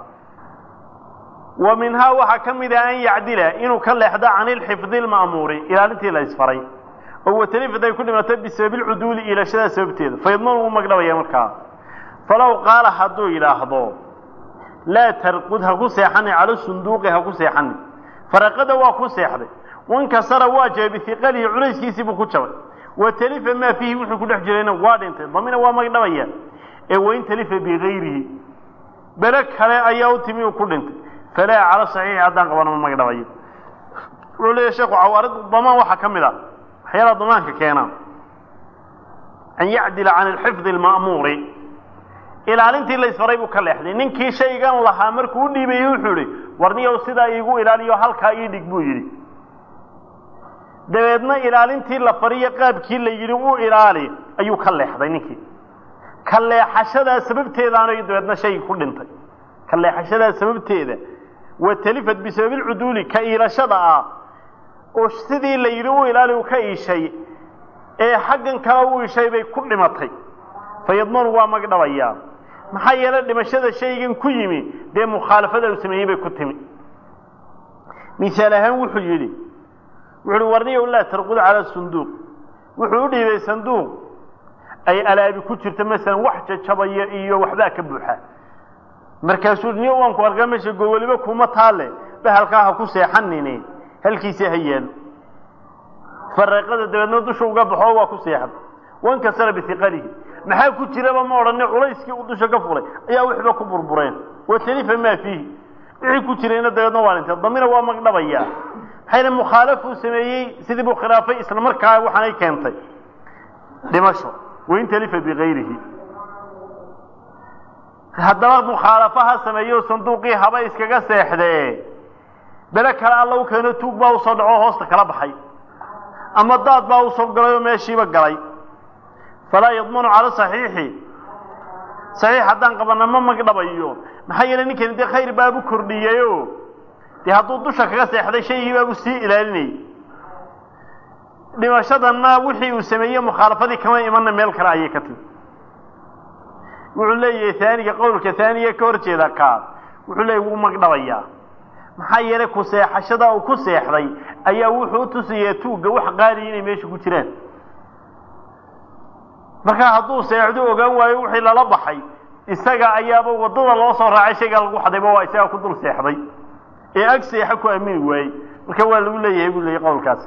ومنها waxa kamida an yacdila inuu ka leexdo anil xifd al ma'muri ilaalintii la isfaray oo tariifada ku dhimatay bisabab al udul ila shada sababteeda faydnuu magdhabaya markaa فلو قال حدو إلهضو لا ترقدها كسيحني على الصندوقها كسيحني فرقده وكسيحني وانكسر واجه بثقله عليس كيسيبو كتشوي وتلف ما فيه وحي كل حجرين وادنت ضمن ومقدميا وين تلف بغيره بلك هلا اياو تمي وكلنت فلا على صحيح عدان قبل مقدميا قولوا يا شيخ عوارض الضمان waxa kamida xiyada dhamaanka keena an yacdil an al-hifz al-ma'muri ilaalintii la isfaray buu ka leexday ninkii shaygan lahaa markuu dhiibay wuxuu yiri warniyow sida iigu ilaaliyo halka ii dhig buu yiri dabeedna ilaalintii la fariyo qaabkii la yiri uu ilaali ayuu ka leexday ninkii ka leexashada sababteeda aan dabeedna shay ku dhintay ka leexashada sababteeda wa talifad bisabab al-uduli ka ilashada ah oo sidii la yiri uu ilaali uu ka iishay ee xaggan kale uu iishay bay ku dhimatay فيضمن ومقدبيا maxaa yeelay dhimashada shaygan ku yimi de mukhalafada uu sameeyay bay ku timi misaal ahaan wuxuu yiri wuxuu warniyo la tarqud ala sanduuq wuxuu dhibay sanduuq ay alaabi ku jirta mesela wax jajabaya iyo waxba ka buuxa markaasuu niyo waan ku arkaa meesha gowliba kuma taale bahalka ku seexanine halkiisa hayeen farqada dabadna dusha uga baxo waa ku seexad wanka sala bi thiqalihi maxaa ku jiraba ma oranay culayskii uu dusha ka fulay ayaa wixba ku burbureen wa talifa ma fihi wixii ku jirayna dabadna waa inta damina waa magdhabaya hayna mukhalafu sameeyay sidii buu khilaafay isla markaa waxaanay keentay dhimasho وين تلف بغيره هذا مخالفها سميو صندوقي هبا اسكغا سيخده بلا كلا الله كانو توق با وسو دحو هوست كلا بخاي اما داد با وسو غلايو ميشيبا غلاي فلا يضمن على صحيح صحيح hadaan qabana ma magdhabayo maxay yeelay ninkan de khayr baabu kordhiyayo de haduu dusha kaga seexday shay baabu si ilaalinay dhimashadana wixii uu sameeyay mukhalafadii kama iman meel kale ayay ka timi wuxuu leeyahay thaniga qowlka thaniga ka horjeeda ka wuxuu leeyahay uu magdhabaya maxaa yeelay ku seexashada uu ku seexday ayaa wuxuu tusiyay tuuga wax qaali inay meesha ku jiraan marka haduu seexdo ogaan waayo wixii la baxay isaga ayaaba wadada loo soo raacay shayga lagu xadayba waa isaga ku dul seexday ee ag seexa ku aamin waay marka waa lagu leeyahay uu leeyahay qowlkaas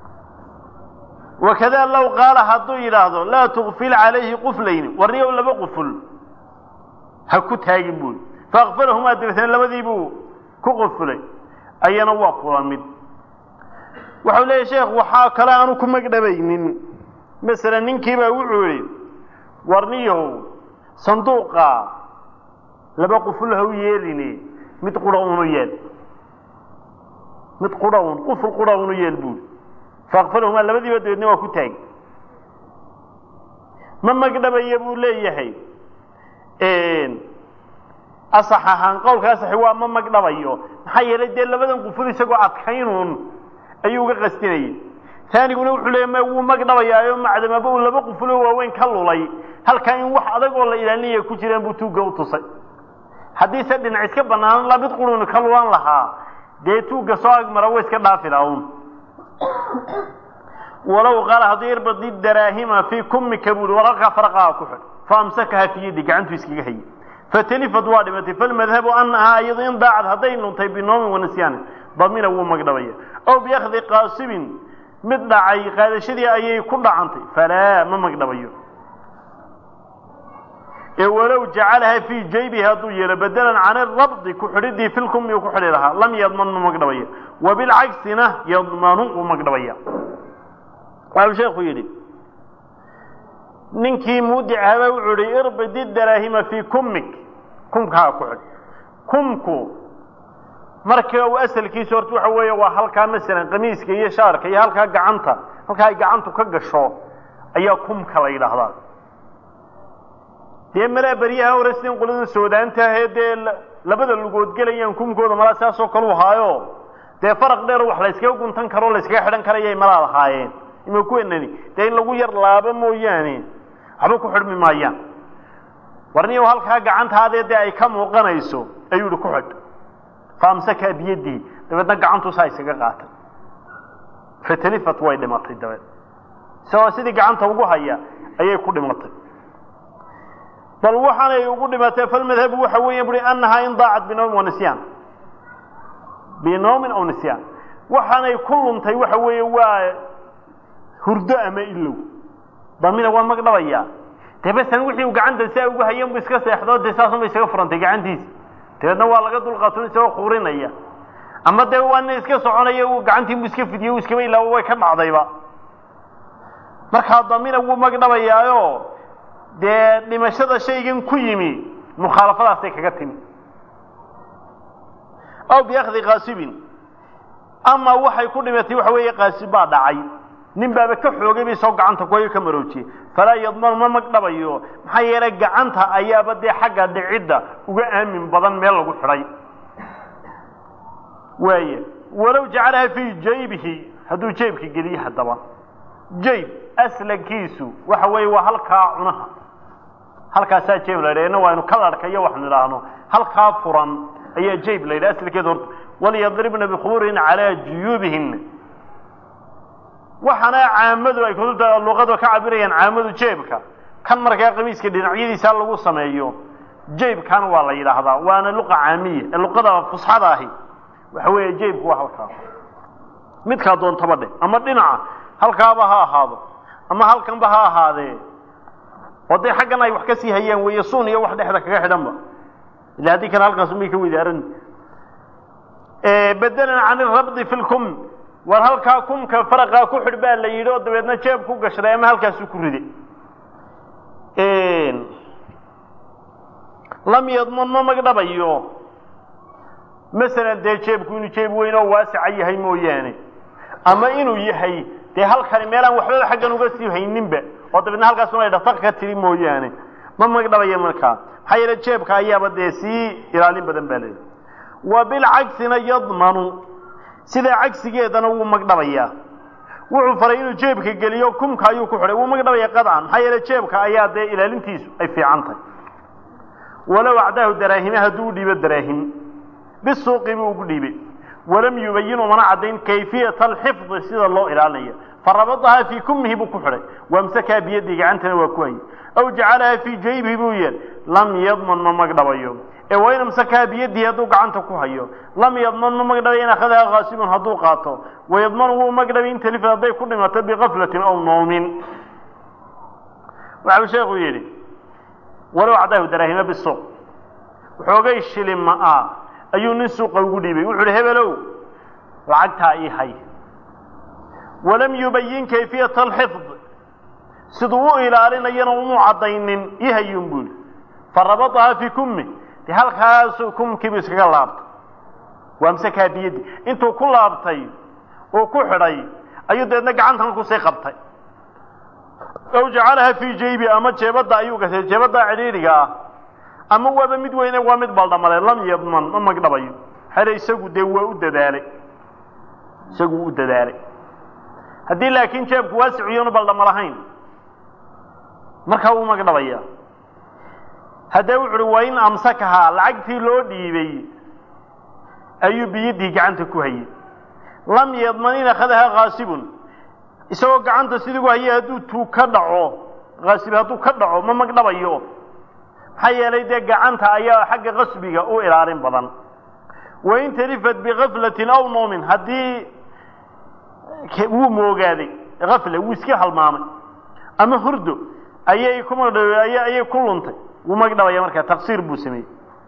وكذا لو قال حدو يراهدو لا تغفل عليه قفلين وريو لبا قفل هكو تاغين بول فاغفلهما دبتين لبدي بو كو قفلي اينا وا قرامد waxaa leeyahay sheekh waxa kala aanu ku magdhabaynin mesela ninkii baa wuxuu yiri warniyo sanduuqa laba quful haw yeelini mid qura uu yeel mid qura uu quful qura uu yeel buu فاغفرهما لبدي ودينا waa ku taag ma magdhabay buu leeyahay een asaxahan qowlkaas waa ma magdhabayo maxay yeelay de labadan quful isagoo adkaynuun ayuu uga qastinayay taaniguna wuxuu leeyahay wuu magdhabayo macdamaba uu laba quful waaweyn ka lulay halka in wax adag oo la ilaalinayo ku jiraan buu tuuga u tusay hadii sa dhinac iska banaan la mid qulun ka lulan lahaa de tuuga soo agmara way iska dhaafilaawun ولو قال هدير بدي الدراهم في كم كبول ورقة فرقها كحل فأمسكها في يدي عنده يسكيها هي فتلفت وادمتي فالمذهب أنها أيضا ضاعت هدين طيب النوم ونسيان ضمينه ومقدبية أو بيأخذ قاسب مثل عي هذا شذي أي كل عنتي فلا ما مقدبية ولو جعلها في جيبها ضيرة بدلا عن الربط كحردي في الكم يكحل لها لم يضمن مقدبية وبالعكس نه يضمن مقدبية قال شيخ يدي ننكي مودع هذا وعري اربد الدراهم في كمك كمك ها كحل كمكو marka uu asalkiisu hortu waxa weeye waa halka masalan qamiiska iyo shaarka iyo halka gacanta halka ay gacantu ka gasho ayaa kumka la yiraahdaa de mala bariyaha waraysan qolada Suudaanta heedee labada lugood galayaan kumkooda mala saas oo kale u haayo de farq dheer wax la iska guntan karo la iska xidhan karayay mala lahaayeen ima ku enani de in lagu yar laaba mooyaane waxba ku xidhmi maayaan warniyo halka gacantaade ay ka muuqanayso ayuu ku xidh فامسكها بيدي دبنا غعنتو ساي سغا قاتا فتلفت way dhimatay dabad soo sidii gacanta ugu haya ayay ku dhimatay bal waxaan ay ugu dhimatay fal madhab waxa weeye buri annaha in daacad binawm wa nisyan binawm aw nisyan waxaan ay ku luntay waxa weeye waa hurdo ama illow damina waa magdhabaya tabasan wixii uu gacanta saa ugu hayeen buu iska seexdo deesaasuma isaga furantay gacantiisa teedna waa laga dul qaato isoo quurinaya ama de waan iska soconaya uu gacantii iska fidiyo iska ilaa way ka dhacdayba marka damina uu magdhabayaayo de dhimashada shaygan ku yimi mukhalafadaas ay kaga timi aw biyakhdi qaasibin ama waxay ku dhimatay waxa weeye qaasib baa dhacay nin baaba ka xoogay bi soo gacanta ku ka maroojiyay fala yadman ma magdhabayo maxay yeelay gacanta ayaaba de xagga dhicida uga aamin badan meel lagu xiray waaye walaw jacalaha fi jaybihi haduu jeebka geliyo hadaba jayb aslankiisu waxa weeye waa halka cunaha halkaasaa jeeb la yidhaha waa inu kalarka iyo wax nidhaahno halkaa furan ayaa jeeb la yidhaha asalkeeda horta waliyadribna bikhumurihin calaa juyuubihinna waxaana caamadu ay kutubta luqada ka cabirayaan caamadu jeebka kan markaa qamiiska dhinacyadiisa lagu sameeyo jeebkan waa la yidhaahdaa waana luqa caamiya ee luqada fusxada ahi waxa weeye jeebku waa halkaa midkaa doontaba dhe ama dhinaca halkaaba ha ahaado ama halkanba ha ahaadee oo dee xaggan ay wax ka sii hayaan weeye suun iyo wax dhexda kaga xidhanba ila haddii kan halkaas umay ka widaaran bedelan can irabdi fi lkum war halkaa kumka faraqaa ku xidh baa la yidhi oo dabeedna jeeb ku gashday ama halkaasuu ku riday lam yadman ma magdhabayo masalan dee jeebku inuu jeeb weyn oo waasica yahay mooyaane ama inuu yahay dee halkani meelaan waxbaba xaggan uga sii hayninba oo dabeedna halkaas unay dhafaq ka tiri mooyaane ma magdhabaya markaa maxaa yeele jeebka ayaaba dee sii ilaalin badan baa leedahay wa bilcagsina yadmanu sidaa cagsigeedana wuu magdhabayaa wuxuu faray inuu jeebka geliyo kumka ayuu ku xidhay wuu magdhabaya qadcan maxaa yeele jeebka ayaa dee ilaalintiisu ay fiican tahay walow acdaahu daraahima hadduu u dhiibo daraahim bisuuqi buu ugu dhiibay walam yubayin umana caddayn kayfiyata alxifdi sida loo ilaalinayo farabadahaa fii kummihi buu ku xidhay wamsakaa biyadii gacantana waa ku hayay aw jacalahaa fii jaybihi buu yeel lam yadman ma magdhabayo ee wain amsakaha biyadihi hadduu gacanta ku hayo lam yadman ma magdhabay in akhadaha kaasibun hadduu qaato wayadman wuu magdhabay in talifad hadday ku dhimato bikaflatin aw noomin waxau sheekhu yidhi walow acdaahu daraahima bisuuq waxoogay shilima ah ayuu nin suuqa ugu dhiibay wuxu uhi hebelow lacagtaa ii hay walam yubayin kayfiyata alxifd siduu u ilaalinayana umuu caddaynin ii hayuun buu yidhi farabadahaa fii kummi dee halkaasuu kumkiibu iskaga laabtay waamsakaa biyaddi intuu ku laabtay oo ku xidhay ayuu deedna gacantan kusii qabtay aw jacalaha fii jaybi ama jeebadda ayuu gashay jeebaddaa cidhiidhiga ah ama waaba mid weyne waa mid baldhamale lam yadman ma magdhabayo xere isagu dee waa u dadaalay isagu u dadaalay haddii laakiin jeebku waasiciyonu baldhama lahayn markaa wuu magdhabayaa haddee wuxu uhi waa in amsakahaa lacagtii loo dhiibay ayuu biyadii gacanta ku hayay lam yadman in akhadahaa kaasibun isagoo gacanta sidigu hayay hadduu tuu ka dhaco kaasib hadduu ka dhaco ma magdhabayo maxaa yeelay dee gacanta ayaa xagga qasbiga u ilaalin badan wain talifat bikaflatin aw noomin haddii wuu moogaaday kafle wuu iska halmaamay ama hurdo ayay ku magdha ayay ku luntay wuu magdhabaya markaa taqsiir buu sameeyey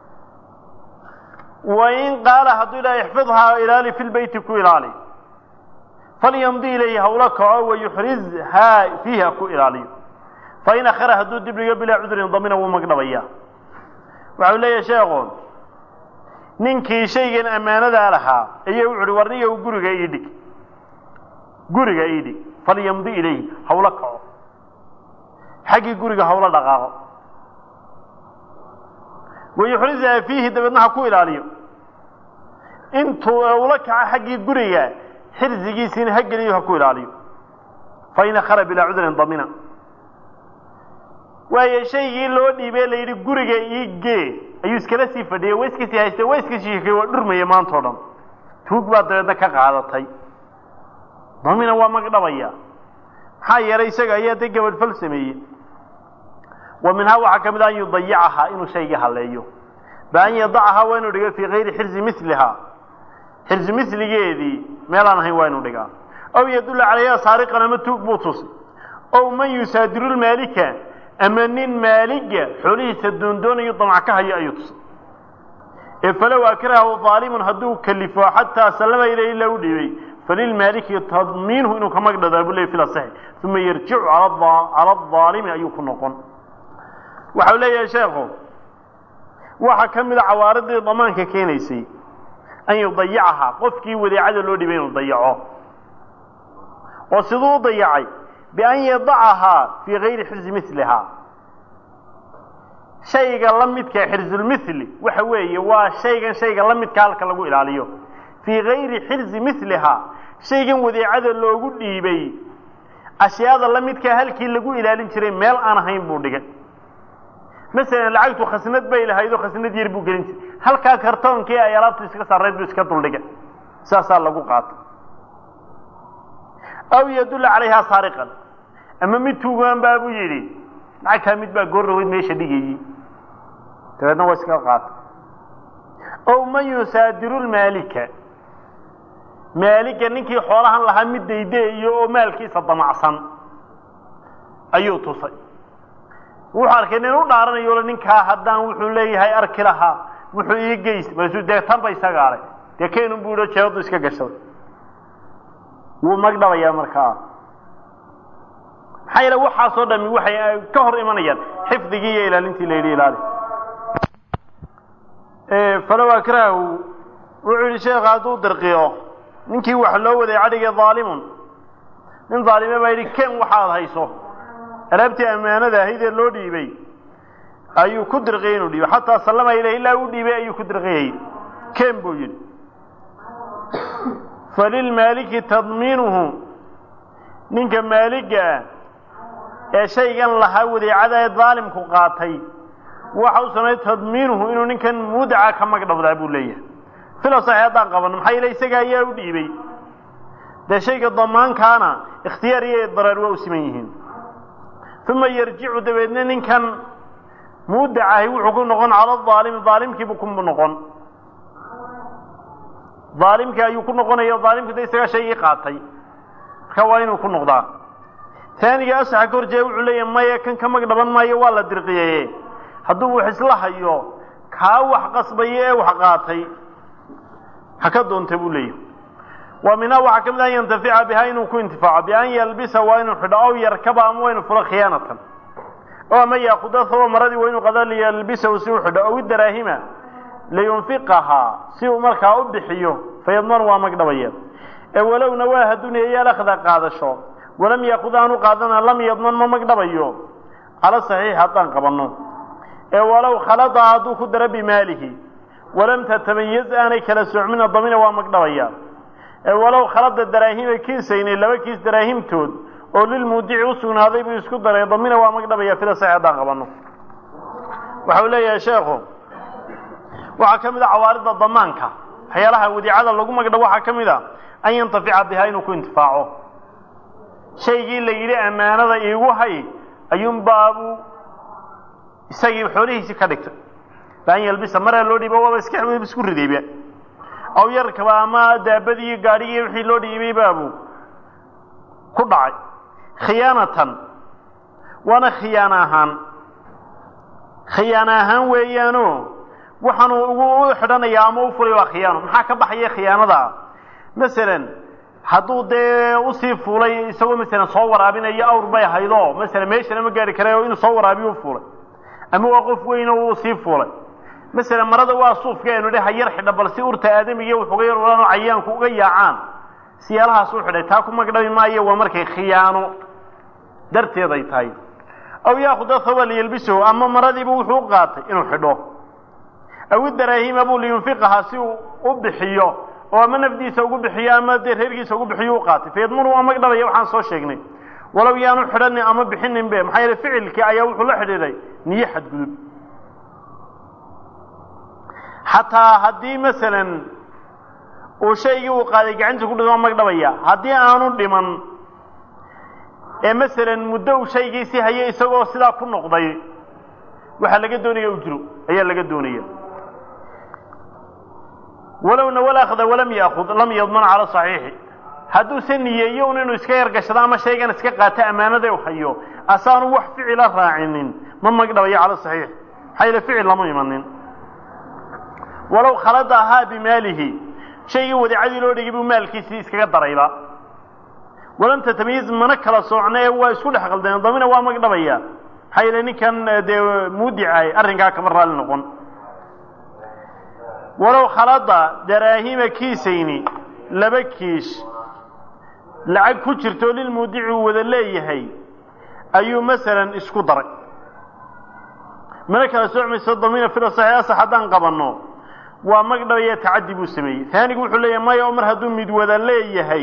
wain qaala hadduu ilaa ixfidhaa ilaali fi lbeyti ku ilaali falyamdi ilayhi hawla kaco wayuxrizhaa fiiha ku ilaaliyo fain akhara hadduu dib dhigo bilaa cudrin damina wuu magdhabayaa waxau leeyahay sheekhu ninkii shaygan ammaanadaa lahaa ayay wuxu uhi warniga u guriga ii dhig guriga ii dhig falyamdi ilayhi hawla kaco xaggii guriga hawla dhaqaaqo wayuxrizhaa fiihi dabeedna ha ku ilaaliyo intuu ula kaco xaggii guriga xirzigiisiina ha geliyo ha ku ilaaliyo fain akhara bilaa cudrin damina waayo shaygii loo dhiibee la yidhi guriga ii gee ayuu iskala sii fadhiyey waa iska sii haystay waa iska shiikay waa dhurmaya maanta o dhan tuug baa dabeedna ka qaadatay damina waa magdhabaya maxaa yeelay isaga ayaa dee gabadhfal sameeyey wa minhaa waxaa ka mid a an yudayicahaa inuu shaygii halleeyo ba an yadacahaa waa inuu dhigo fii kayri xirzi milihaa xirzi miligeedii meelaan ahayn waa inuu dhigaa aw yadulla calayha saariqan ama tuug buu tusay ow man yusaadiru lmaalika ama nin maaliga xoolihiisa doondoonayo damac ka hayo ayuu tusay ee falow akrahahu daalimun hadduu kalifo xataa sallama ilayhi ilaa u dhiibay falilmaaliki tadmiinhu inuu ka magdhadaa buu leeyay fil asaxi uma yarjicu cala adaalimi ayuu ku noqon waxau leeyahay sheekhu waxaa ka mida cawaaridii damaanka keenaysay an yudayicahaa qofkii wadeecada loo dhibay inuu dayaco oo siduu u dayacay bian yadacahaa fii kayri xirzi milihaa shayga la midka xirzulmithli waxa weeye waa shaygan shayga la midka halka lagu ilaaliyo fii kayri xirzi milihaa shaygan wadeecada loogu dhiibay ashyaada la midkaa halkii lagu ilaalin jiray meel aan ahayn buu dhigay مثلا lacagtu khasnad bay lahayd oo khasnad yar buu gelin jiray halka kartoonkii ay alaabtu iska sareed buu iska duldhigay saasa lagu qaato aw yadul alayha sariqan ama mid tuugan baa buu yiri lacagta mid baa goorroweyd meesha dhigayay taadna waa iska qaato aw man yusadiru almalika malika ninkii xoolahan lahaa mid deedeeyo oo maalkiisa damacsan ayuu tusay wuxuu arkay inuu dhaaranayo ninka haddaan wuxuu leeyahay arki laha wuxuu ii geys balse deetan bay sagaaray deekeen uu buuro jeedo iska gashay wuu magdhabaya markaa xayra waxa soo dhami waxay ka hor imanayaan xifdigii iyo ilaalintii leeyay ilaali ee falawa kraahu wuxuu sheekh aadu dirqiyo ninkii wax loo waday cadiga zaalimun nin zaalime baa yiri keen waxaad hayso alaabtii amaanada ahayd ee loo dhiibay ayuu ku dirqay inuu dhiibo hatta sallama ilayhi ilaa uu dhiibay ayuu ku dirqay keen buu yiri falil maliki tadminuhu ninka maliga ee shaygan laha wadiicada ee zaalimku qaatay waxa uu sameeyay tadminuhu inuu ninkan mudaca ka magdhabdaa buu leeyahay filo saxiixadan qaban maxay ilaa isaga ayaa u dhiibay da shayga damaankaana ikhtiyariye darar waa u siman yihiin ثم يرجع دبيدنا إن كان مدعى وحكم نقون على الظالم ظالم كي بكم نقون ظالم كي يكون نقون يا ظالم كده يسوي شيء قاطع خوين وكون نقضا ثاني أسحق كرجع وعليه ما يكن كم قدران ما يوالد درقيه هدو حسلها يو كاو حقصبيه وحقاطي حكدون تبوليه ومن وحكم لا ينتفع بها إنه كن انتفاع بأن يلبس وإنه حدا أو يركب أم وإنه فلا خيانة أو ما يأخذ ثوب مرضي وإنه قدر ليلبس وسوء حدا أو الدراهم لينفقها سوء مركا أو بحيه فيضمن ومقدبيه ولو نواه الدنيا يأخذ قاعدة الشوق ولم يأخذ عنه قاعدنا لم يضمن ما مقدبيه على الصحيح حتى انقبلنا ولو خلط عدو قدر بماله ولم تتميز أنك لسوء من الضمين ومقدبيه ولو خلط الدراهم كيسين لو كيس دراهم تود او للمودع وسنادي بو اسكو دراي ضمينه waa magdhabaya fila saacada qabano waxa uu leeyahay sheekhu waxa kamid ah cawaarida damaanka hayalaha wadiicada lagu magdhabo waxa kamid ah an yantafica biha inuu ku intifaaco shaygii la yiri amaanada iigu hay ayuun baabu isagii xoolihiisa ka dhigtay baan yalbisa mara loo dhibo waa iska isku rideeyay أو يركب أما دابدي قاري يحيي لو ديبي بابو كدعي خيانة وانا خياناهان خياناهان ويانو وحنو وحدنا يا موفري وخيانه maxaa ka baxay khiyaanada مثلا haduu de u sii fuulay isagoo مثلا soo waraabinaya awr bay haydo مثلا meeshana ma gaari karayo inuu soo waraabiyo fuulay ama waa qof weyn oo sii fuulay مثلا مرضى واصوفك انه ده ير خدب بل سي urta aadamiga wuxuu ga yar walaano cayaanku uga yaacaan siyalaha soo xidhay taa kuma gdhabi maayo waa markay khiyaano darteed ay tahay aw yaakhud thawal yalbisu amma maradiibu wuxuu qaatay inuu xidho aw daraahim abu linfiqha si uu bixiyo oo ma nafdiisa ugu bixiyo ama reerkiisa ugu bixiyo uu qaatay feedmur waa magdhabaya waxaan soo sheegnay walaw yaanu xidhan ama bixinin be maxay ficilkii ayaa wuxuu la xidhiidhay niyo xad gudub حتى هدي مثلا وشيء وقال جعنت كل ما مقدبيا هدي أنا دمن مثلا مدة شيء سي هي يسوى سلا كل نقضي وحلقة الدنيا وجرو هي اللقة الدنيا ولو ولا أخذ ولم يأخذ لم يضمن على صحيح هدو سنية يون إنه إسكير قشطة ما شيء كان إسكير قاطع أمانة ده وحيو أصلا وح فعل راعنين ما مقدبيا على صحيح حيل فعل لما يمنين ولو خلطها بماله شيء ودعدي لو دغيب مالكيسي اسكا دريبا ولم تتميز من كلا سوعنه waa isku dhex qaldan damina waa magdhabaya hayleeni kan de mudicay arinka ka maral noqon walaw khalada daraahima kiisayni laba kiis lacag ku jirto lil mudici wada leeyahay ayuu masalan isku daray mana kala soomayso damina fil saxiix saxadan qabano waa magdhabaya tacaddi buu sameeyay thanigu wuxuu leeyahay ma yomar haduu mid wada leeyahay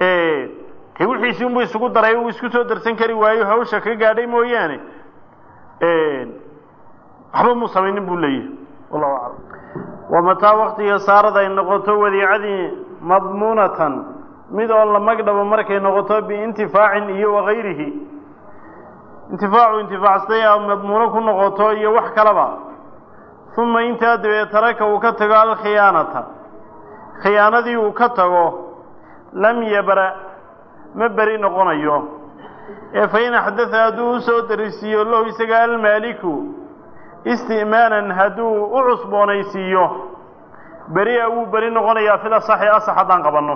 ee wixiisii uu isugu daray uu isku soo darsan kari waayo hawsha ka gaadhay mooyaane waxba muu samaynin buu leeyahay wallahu aclam. wamataa waktiga saarada ay noqoto wadiicadii madmuunatan mid oo la magdhabo markay noqoto biintifaacin iyo wakayrihi intifaacu intifaacsaday a madmuuno ku noqoto iyo wax kalaba uma intaa dabeed taraka uu ka tago alkhiyaanata khiyaanadii uu ka tago lam yabra ma beri noqonayo ee fain axdatha hadduu u soo darisiiyo lahu isaga almaaliku istimaanan hadduu u cusboonaysiiyo beri-a wuu beri noqonayaa fil asaxi asax haddaan qabanno.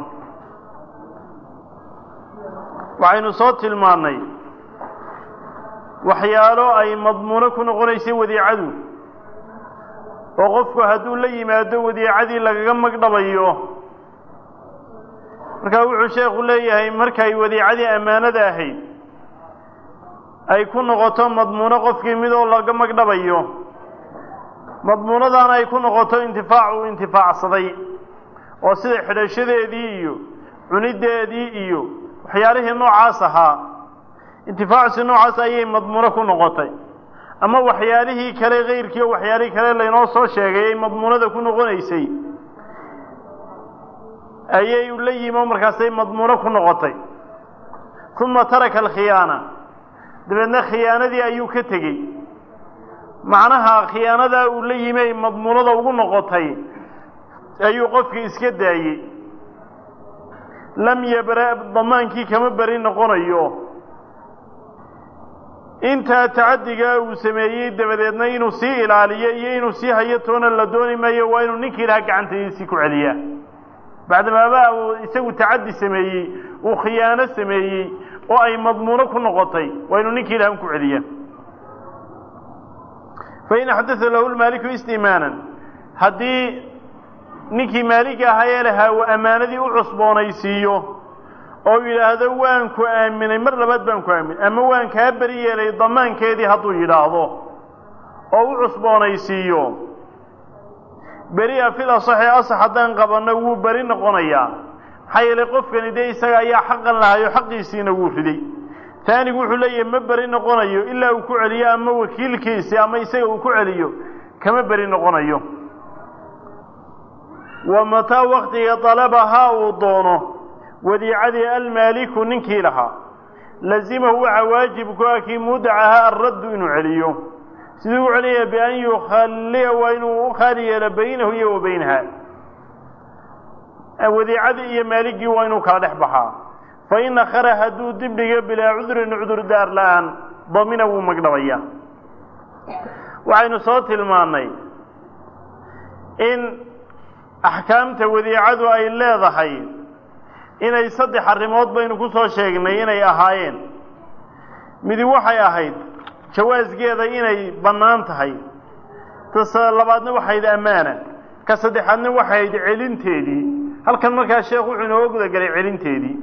waxaynu soo tilmaannay waxyaalo ay madmuuno ku noqonaysay wadiicadu oo qofku hadduu la yimaado wadiicadii lagaga magdhabayo. markaa wuxuu sheekhu leeyahay markay wadiicadii ammaanada ahayd ay ku noqoto madmuuno qofkii midoo laga magdhabayo, madmuunadaana ay ku noqoto intifaac uu intifaacsaday oo sida xidhashadeedii iyo cunideedii iyo waxyaalihii noocaas ahaa, intifaacsi noocaas ayay madmuuno ku noqotay. ama waxyaalihii kale kayrkii oo waxyaalihii kale laynoo soo sheegay ay madmuunada ku noqonaysay ayay la yimo markaasay madmuuno ku noqotay. uma taraka alkhiyaana dabeedna khiyaanadii ayuu ka tegey. macnaha khiyaanadaa uu la yimi ay madmuunada ugu noqotay ayuu qofkii iska daayey. lam yabra damaankii kama beri noqonayo. intaa tacadigaa uu sameeyey dabadeedna inuu sii ilaaliyo iyo inuu sii hayo toona la dooni maayo, waa inuu ninkii ilaha gacantiisii ku celiyaa. bacdamaabaa uu isagu tacadi sameeyey uu khiyaano sameeyey oo ay madmuuno ku noqotay, waa inuu ninkii ilahan ku celiya. fain axdatha lahu lmaaliku istimaanan haddii ninkii maaliga ahaa ee lahaa uu ammaanadii u cusboonaysiiyo oo yidhaahdo waan ku aaminay mar labaad baan ku aaminay, ama waan kaa beri yeelay damaankeedii hadduu yidhaahdo oo u cusboonaysiiyo, beri-a fil asaxi asax haddaan qabanno wuu beri noqonayaa. maxaa yeelay qofkani dee isaga ayaa xaqan lahayo xaqiisiina wuu riday. taanigu wuxuu leeyahay ma beri noqonayo ilaa uu ku celiyo ama wakiilkiisi ama isaga uu ku celiyo kama beri noqonayo. wa mataa waktiga dalabahaa uu doono wadiicadii almaaliku ninkii lahaa lazimahu waxaa waajib ku ah kii mudacahaa alraddu inuu celiyo. siduu u celiyaya bian yukhalliya waa inuu u khaali yeelo baynahu iyo wa baynaha. wadiicadii iyo maaligii waa inuu kala dhex baxaa. fain akhara hadduu dib dhigo bilaa cudurin cudurdaar la-aan damina wuu magdhabaya. waxaynu soo tilmaannay in axkaamta wadiicadu ay leedahay inay saddex arrimood baynu ku soo sheegnay inay ahaayeen. midi waxay ahayd jawaasgeeda inay bannaan tahay, ta labaadna waxayd ammaana, ka saddexaadna waxayd celinteedii. halkan markaa sheekhu wuxuu inooga gudagelay celinteedii,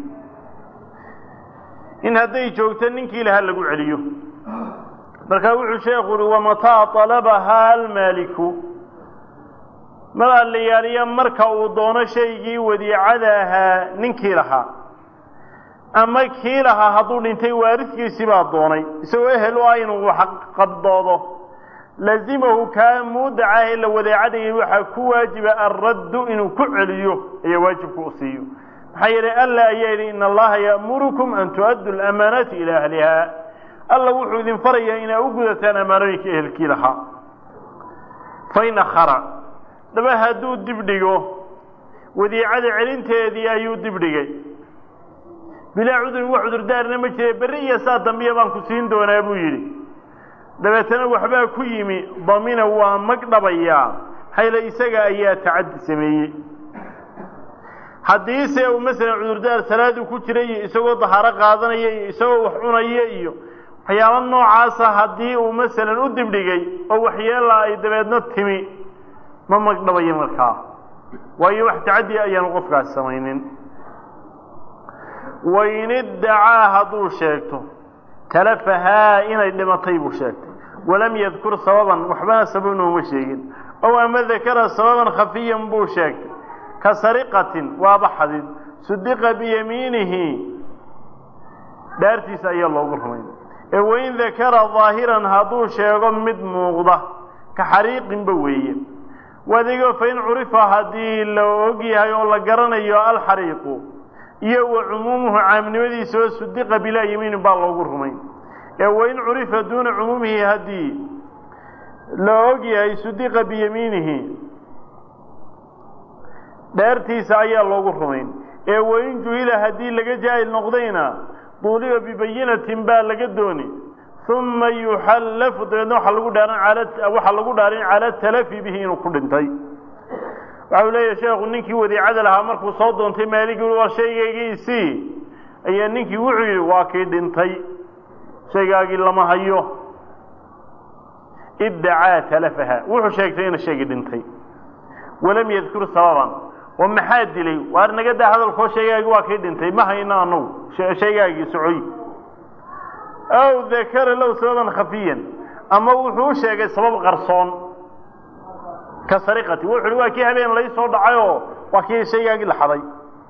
in hadday joogto ninkii lahaa lagu celiyo. markaa wuxuu sheekhu uhi wamataa talabahaa almaaliku mar allayaaliya marka uu doono shaygii wadiicada ahaa ninkii lahaa, ama kii lahaa hadduu dhintay waaridkiisii baa doonay isagoo ehel u ah inuu wax qabdoodo, lazimahu kaa muudacah ee la wadaacadayay waxaa ku waajiba alraddu inuu ku celiyo ayaa waajibku u siiyo. maxaa yeelay alla ayaa yidhi in allaha ya'murukum an tu'addu lamaanaati ilaa ahlihaa. alla wuxuu idin farayaa inaa u gudataan ammaanooyinka ehelkii lahaa. fain akhara daba hadduu dib dhigo wadiicada celinteedii ayuu dib dhigay bilaa cudurin wax cudurdaarna ma jira, berri iyo saa dambiya baan ku siin doonaa buu yidhi. dabeetana waxbaa ku yimi damina waa magdhabayaa, hayla isaga ayaa tacaddi sameeyey. haddiise uu masalan cudurdaar salaadu ku jiray iyo isagoo dahaaro qaadanaya iyo isagoo wax cunaya iyo waxyaalo noocaasa haddii uu masalan u dib dhigay oo waxyeela ay dabeedna timi ma magdhabayo markaa, waayo wax tacaddi ayaanu qofkaas samaynin. wain iddacaa hadduu sheegto talafahaa inay dhimatay buu sheegtay, walam yadkur sababan waxbana sababna uma sheegin, ow ama dakara sababan khafiyan buu sheegtay ka sariqatin waaba xadid, sudiqa biyamiinihi dhaartiisa ayaa loogu rumayn. وإن ذكر ظاهرا هذو شيء مد موضة كحريق بويه وذيك فإن عرف هذه لو أجيها يولا قرن يو الحريق يو عمومه عام نودي سوى صدق بلا يمين بالله قرمين وإن عرف دون عمومه هذه لو أجيها يصدق بيمينه دارتي سعي الله قرمين وإن جهل هذه لجاء النقدين طولب ببينة بالجدوني ثم يحلف دينه حلقوا دارين على أو حلقوا دارين على التلفي به نقدنتي وعلى يا شيخ إنك ودي عدل عمرك وصاد أنت مالك والشيء يجيسي أي إنك وعي واكيد انتي شيء قال لما هيو ادعى تلفها وحشيكتين الشيء انتي ولم يذكر سببا ومحاد لي وأنا قد هذا الخوش شيء واكيد انتي ما هينا نو شيء يسوي أو ذكر له سببا خفيا أما وحوش شيء سبب غرصون كسرقة وحلوا كي هبين ليس ضعيو وكي شيء يقل حضي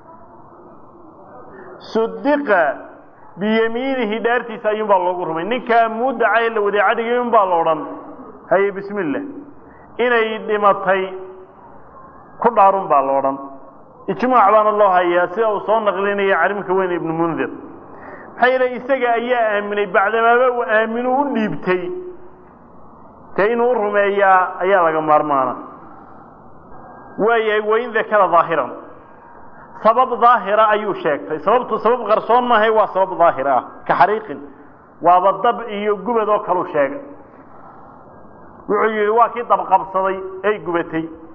صدق بيمينه دارتي سيوم بالله قرمين نكا مدعي اللي ودي عدي يوم بالله هاي بسم الله إنا يدمتهي كل عرم بالله اجماع بان الله هيا سيئة وصون نقلين يعلمك وين ابن منذر حيث إساق أيها آمني بعدما بأو آمنوا الليبتي تينوا الرمية أيها لك مرمانا وإن ذكر ظاهرا سبب ظاهرة أيو شيك سبب سبب غرصون ما هو سبب ظاهرة كحريق وبالضب يقوم ذوك له شيك وعيوا كي طبقة بصدي أي قبتي